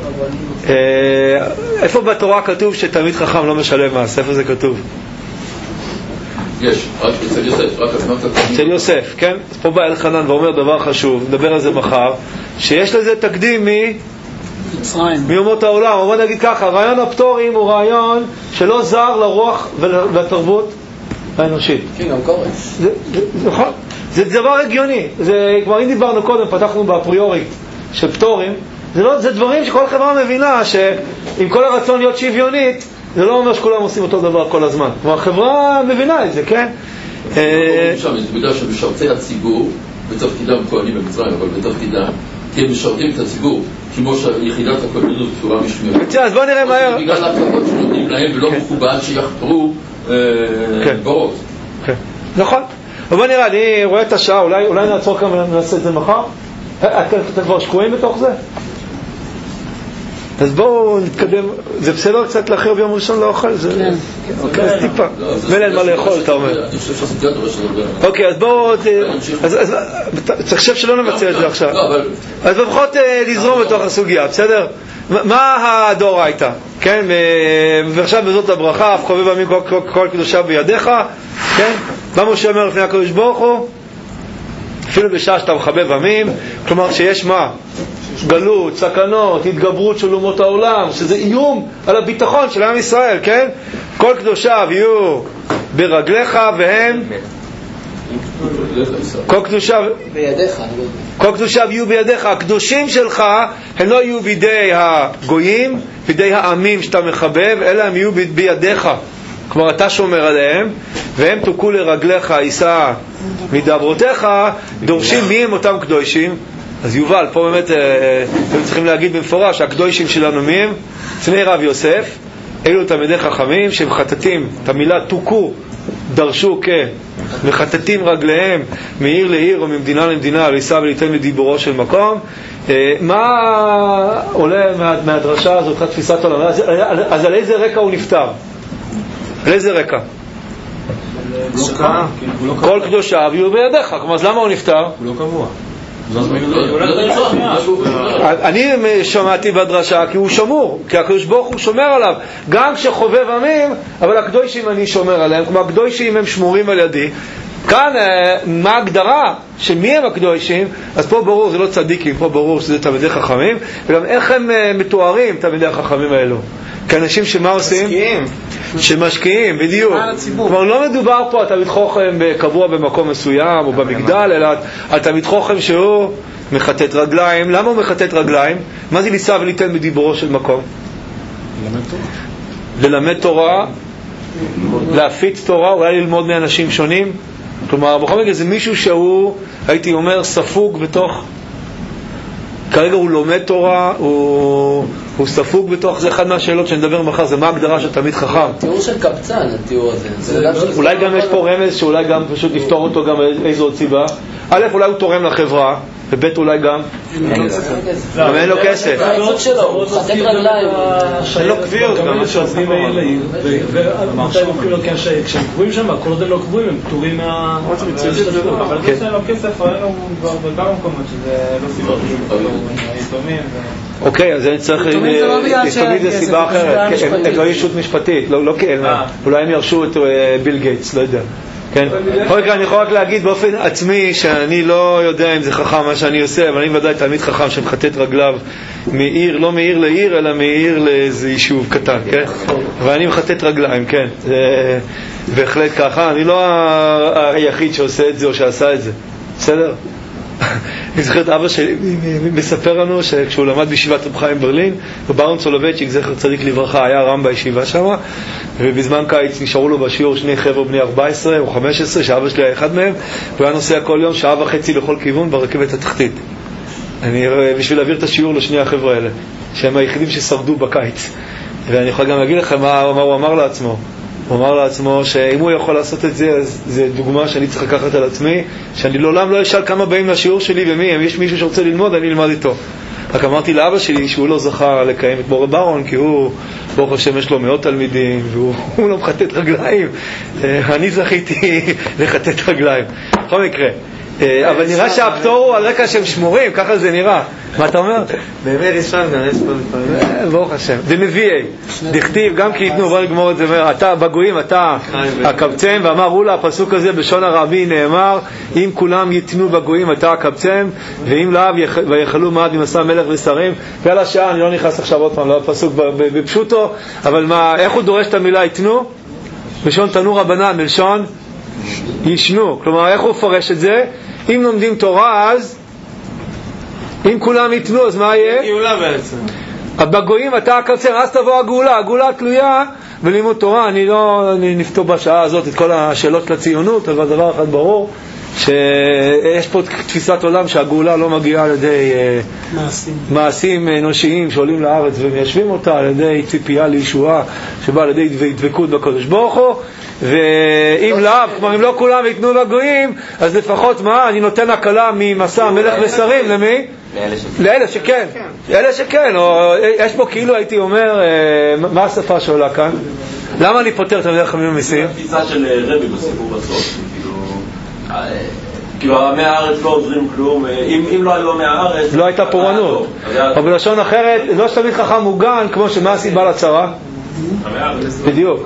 איפה בתורה כתוב שתלמיד חכם לא משלם מס? איפה זה כתוב? יש, רק אצל יוסף, רק אצל יוסף, כן? אז פה בא אלחנן ואומר דבר חשוב, נדבר על זה מחר, שיש לזה תקדים מיומות העולם. אבל נגיד ככה, רעיון הפטורים הוא רעיון שלא זר לרוח ולתרבות האנושית. כן, גם קורא. נכון, זה דבר הגיוני. זה כבר אם דיברנו קודם, פתחנו באפריורית של פטורים, זה, לא, זה דברים שכל חברה מבינה שעם כל הרצון להיות שוויונית, זה לא אומר שכולם עושים אותו דבר כל הזמן. כלומר, החברה מבינה את זה, כן? זה בגלל שמשרתי הציבור, בתפקידם כהנים במצרים, אבל בתפקידם, כי הם משרתים את הציבור, כמו שיחידת הכהנות קשורה משמרת. אז בואו נראה מהר. בגלל ההקלטות שנותנים להם, ולא מכובד שיחפרו בורות. נכון. אבל בואו נראה, אני רואה את השעה, אולי נעצור כאן ונעשה את זה מחר? אתם כבר שקועים בתוך זה? אז בואו נתקדם. זה בסדר קצת לאחר ביום ראשון לאוכל? זה אוקיי, אז טיפה מלן מה לאכול, אתה אומר. אוקיי, אז בואו צריך חושב שלא נמצא את זה עכשיו. אז לפחות לזרום בתוך הסוגיה, בסדר? מה הדור הייתה? כן, ועכשיו בזאת הברכה, אף חובב עמים כל קדושה בידיך, כן? מה משה אומר לפני הקדוש ברוך הוא? אפילו בשעה שאתה מחבב עמים, כלומר שיש מה? גלות, סכנות, התגברות של אומות העולם, שזה איום על הביטחון של עם ישראל, כן? כל קדושיו יהיו ברגליך והם כל קדושיו בידיך, כל קדושיו יהיו בידיך. הקדושים שלך הם לא יהיו בידי הגויים, בידי העמים שאתה מחבב, אלא הם יהיו בידיך. כלומר אתה שומר עליהם, והם תוקו לרגליך, יישא מדברותיך. דורשים מי הם אותם קדושים? אז יובל, פה באמת הם צריכים להגיד במפורש, הקדושים שלנו מי הם? צני רב יוסף, אלו תלמידי חכמים שמחטטים, את המילה תוקו דרשו כמחטטים רגליהם מעיר לעיר או ממדינה למדינה, לישא וליתן לדיבורו של מקום. מה עולה מהדרשה הזאת, תפיסת עולם? אז על איזה רקע הוא נפטר? על איזה רקע? כל קדושיו יהיו בידיך. כלומר, אז למה הוא נפטר? הוא לא קבוע. אני שמעתי בדרשה כי הוא שמור, כי הקדוש ברוך הוא שומר עליו גם כשחובב עמים, אבל הקדושים אני שומר עליהם. כלומר הקדושים הם שמורים על ידי. כאן מה ההגדרה של מי הם הקדושים? אז פה ברור זה לא צדיקים, פה ברור שזה תלמידי חכמים, וגם איך הם מתוארים תלמידי החכמים האלו כאנשים שמה עושים? שמשקיעים, בדיוק. כלומר לא מדובר פה על תלמיד חכם קבוע במקום מסוים או במגדל, אלא על תלמיד חכם שהוא מחטט רגליים. למה הוא מחטט רגליים? מה זה לישא וליתן בדיבורו של מקום? ללמד תורה. ללמד תורה, להפיץ תורה, אולי ללמוד מאנשים שונים. כלומר בכל מקרה זה מישהו שהוא, הייתי אומר, ספוג בתוך כרגע הוא לומד תורה, הוא, הוא ספוג בתוך זה. אחד מהשאלות שנדבר מחר זה מה ההגדרה של תלמיד חכם. תיאור של קבצן, התיאור הזה. אולי גם יש פה רמז שאולי גם פשוט לפתור אותו גם איזו עוד סיבה. א', אולי הוא תורם לחברה, וב' אולי גם גם אין לו כסף. העיסוק שלו, הוא חתק רגליים. אין לו קביעות. גם אלה שעוזבים מעיר לעיר, ומתי הם הולכים לו כשהם קבועים שם, כל עוד הם לא קבועים, הם פטורים מה... אבל זה שאין לו כסף, ראינו כבר בכמה מקומות שזה לא סיבות, היתומים. אוקיי, אז אני צריך... תמיד זה סיבה אחרת. הם לא ישות משפטית, לא כאלה. אולי הם ירשו את ביל גייטס, לא יודע. כן. בכל מקרה, אני יכול רק להגיד באופן עצמי שאני לא יודע אם זה חכם מה שאני עושה, אבל אני ודאי תלמיד חכם שמחטט רגליו מעיר, לא מעיר לעיר, אלא מעיר לאיזה יישוב קטן, כן? ואני מחטט רגליים, כן. זה בהחלט ככה. אני לא היחיד שעושה את זה או שעשה את זה. בסדר? אני זוכר את אבא שלי מספר לנו שכשהוא למד בישיבת רב חיים ברלין, וברון סולובייצ'יק, זכר צדיק לברכה, היה רם בישיבה שם, ובזמן קיץ נשארו לו בשיעור שני חבר'ה בני ארבע עשרה או חמש עשרה, שאבא שלי היה אחד מהם, והוא היה נוסע כל יום שעה וחצי לכל כיוון ברכבת התחתית. אני, בשביל להעביר את השיעור לשני החבר'ה האלה, שהם היחידים ששרדו בקיץ. ואני יכול גם להגיד לכם מה, מה הוא אמר לעצמו. הוא אמר לעצמו שאם הוא יכול לעשות את זה, אז זה דוגמה שאני צריך לקחת על עצמי, שאני לעולם לא אשאל כמה באים לשיעור שלי ומי, אם יש מישהו שרוצה ללמוד, אני אלמד איתו. רק אמרתי לאבא שלי שהוא לא זכה לקיים את מורה ברון, כי הוא, ברוך השם, יש לו מאות תלמידים, והוא לא מחטט רגליים. אני זכיתי לחטט רגליים. בכל מקרה. אבל נראה שהפטור הוא על רקע שהם שמורים, ככה זה נראה. מה אתה אומר? באמת יש שם גם, יש פה לפעמים. ברוך השם. זה נביאי. דכתיב, גם כי יתנו, בוא נגמור את זה, אתה בגויים, אתה הקבצם, ואמר אולה, הפסוק הזה בשון הרבי נאמר, אם כולם יתנו בגויים, אתה הקבצם, ואם לאו ויחלו מעד ממסע מלך ושרים. ועל השעה, אני לא נכנס עכשיו עוד פעם לפסוק בפשוטו, אבל מה, איך הוא דורש את המילה יתנו? בשון תנו רבנן, בלשון ישנו. כלומר, איך הוא מפרש את זה? אם לומדים תורה, אז אם כולם יתנו, אז מה יהיה? גאולה בעצם. בגויים אתה הקבצם, אז תבוא הגאולה. הגאולה תלויה בלימוד תורה. אני לא אני נפתור בשעה הזאת את כל השאלות לציונות, אבל דבר אחד ברור, שיש פה תפיסת עולם שהגאולה לא מגיעה על ידי מעשים, מעשים אנושיים שעולים לארץ ומיישבים אותה, על ידי ציפייה לישועה שבאה על ידי דבקות בקדוש ברוך הוא. ואם לאו, כלומר אם לא כולם יתנו בגויים, אז לפחות מה, אני נותן הקלה ממסע מלך ושרים, למי? לאלה שכן, לאלה שכן, או יש פה כאילו הייתי אומר, מה השפה שעולה כאן? למה אני פותר את המלך חמים ומיסים? התפיסה של רבי בסיפור בסוף, כאילו מהארץ לא עוזרים כלום, אם לא היו מהארץ לא הייתה פורענות, או בלשון אחרת, לא שתמיד חכם מוגן כמו שמה הסיבה לצרה? בדיוק.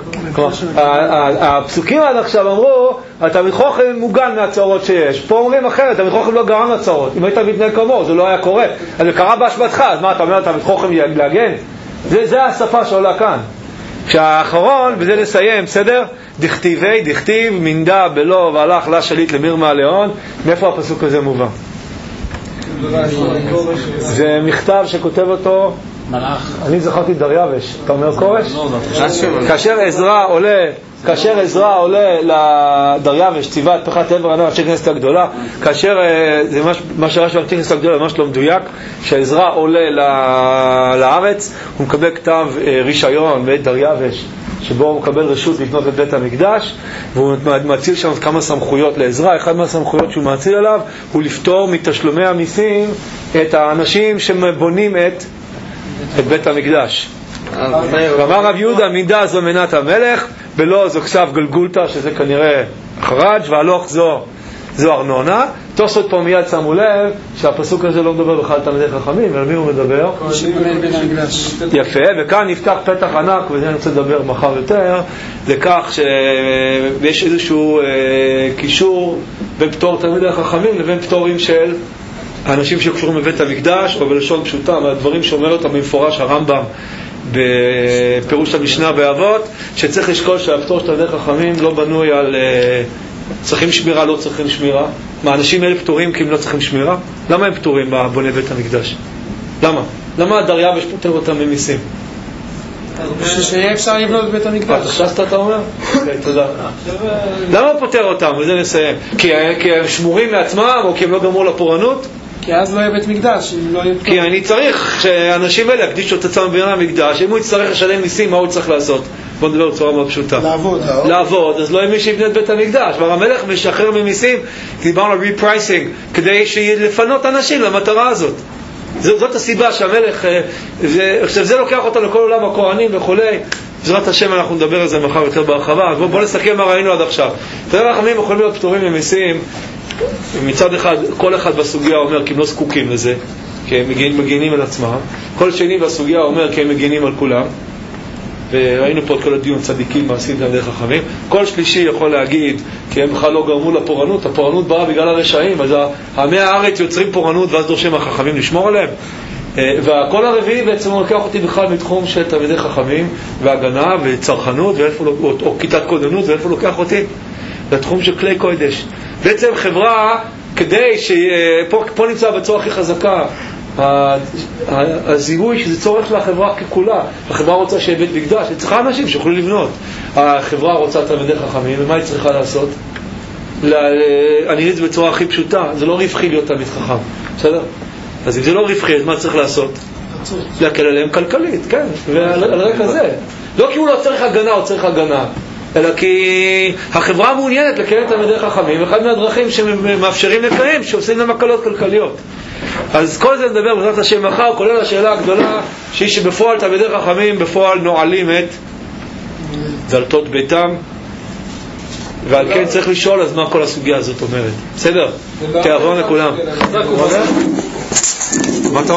הפסוקים עד עכשיו אמרו התלמיד חכם מוגן מהצרות שיש. פה אומרים אחרת, התלמיד חכם לא גרם לצרות. אם היית מתנהג כמוהו זה לא היה קורה, אז זה קרה בהשבתך. אז מה אתה אומר, התלמיד חכם להגן? זה השפה שעולה כאן. כשהאחרון, בזה נסיים, בסדר? דכתיבי, דכתיב מנדה בלא והלך לה שליט למרמה ליאון. מאיפה הפסוק הזה מובא? זה מכתב שכותב אותו מלאך. אני זכרתי דריווש. אתה אומר קורש? כאשר עזרא עולה כאשר עזרא עולה לדריווש ציווה את פחת עבר ענן אנשי כנסת הגדולה, כאשר זה מה שרש"י אנשי כנסת הגדולה ממש לא מדויק, כשעזרא עולה לארץ הוא מקבל כתב רישיון מאת דריווש שבו הוא מקבל רשות לבנות את בית המקדש, והוא מאציל שם כמה סמכויות לעזרא. אחד מהסמכויות שהוא מאציל עליו הוא לפטור מתשלומי המיסים את האנשים שבונים את את בית המקדש. ואמר רב יהודה, מידה זו מנת המלך, בלא זו כסף גלגולתא, שזה כנראה חרג, והלוך זו זו ארנונה. תוספות פה מיד שמו לב שהפסוק הזה לא מדבר בכלל תלמידי חכמים, ועל מי הוא מדבר? יפה, וכאן נפתח פתח ענק, וזה אני רוצה לדבר מחר יותר, לכך שיש איזשהו קישור בין פטור תלמידי חכמים לבין פטורים של האנשים שקשורים לבית המקדש, או בלשון פשוטה, מהדברים שאומר אותם במפורש הרמב"ם בפירוש המשנה באבות, שצריך לשקול שהפטור של תלמידי חכמים לא בנוי על צריכים שמירה, לא צריכים שמירה. מה, אנשים האלה פטורים כי הם לא צריכים שמירה? למה הם פטורים בבוני בית המקדש? למה? למה דריווש פוטר אותם ממיסים? בשביל שיהיה אפשר לבנות בבית המקדש. תחשסת אתה אומר? אוקיי, תודה. למה הוא פוטר אותם? וזה נסיים. כי הם שמורים לעצמם, או כי הם לא גמרו לפורענות? כי אז לא יהיה בית מקדש, לא יהיה... כי אני צריך שאנשים האלה יקדישו את עצמם בבניין המקדש. אם הוא יצטרך לשלם מיסים, מה הוא צריך לעשות? בוא נדבר בצורה מאוד פשוטה. לעבוד. לעבוד, אז לא יהיה מי שיבנה את בית המקדש. והמלך משחרר ממיסים, כי דיברנו על ריפרייסינג, כדי לפנות אנשים למטרה הזאת. זאת הסיבה שהמלך, עכשיו זה לוקח אותנו לכל עולם הכהנים וכולי. בעזרת השם אנחנו נדבר על זה מחר יותר בהרחבה. בוא, בוא נסכם מה ראינו עד עכשיו. תראה, רחמים יכולים להיות פטורים ממיסים. מצד אחד, כל אחד בסוגיה אומר כי הם לא זקוקים לזה, כי הם מגינים, מגינים על עצמם. כל שני בסוגיה אומר כי הם מגינים על כולם. וראינו פה את כל הדיון צדיקים מעשים תלמידי חכמים. כל שלישי יכול להגיד כי הם בכלל לא גרמו לפורענות. הפורענות באה בגלל הרשעים, אז עמי הארץ יוצרים פורענות ואז דורשים החכמים לשמור עליהם. והכל הרביעי בעצם הוא לקח אותי בכלל מתחום של תלמידי חכמים והגנה וצרכנות ואיפה, או, או כיתת קודנות, ואיפה לוקח אותי? לתחום של כלי קודש. בעצם חברה, כדי שפה פה נמצא בצורה הכי חזקה הזיהוי שזה צורך לחברה ככולה. החברה רוצה שיהיה בית מקדש, היא צריכה אנשים שיוכלו לבנות. החברה רוצה תלמידי חכמים, ומה היא צריכה לעשות? אני אגיד את זה בצורה הכי פשוטה, זה לא רווחי להיות תלמיד חכם, בסדר? אז אם זה לא רווחי, אז מה צריך לעשות? להקל עליהם כלכלית, כן, ועל רקע זה. לא כי הוא לא צריך הגנה, הוא צריך הגנה, אלא כי החברה מעוניינת לקיים את תלמידי חכמים, אחד מהדרכים שמאפשרים לקיים, שעושים להם הקלות כלכליות. אז כל זה נדבר בעזרת השם מחר, כולל השאלה הגדולה, שהיא שבפועל תלמידי חכמים בפועל נועלים את דלתות ביתם, ועל כן צריך לשאול אז מה כל הסוגיה הזאת אומרת. בסדר? תעבור לכולם.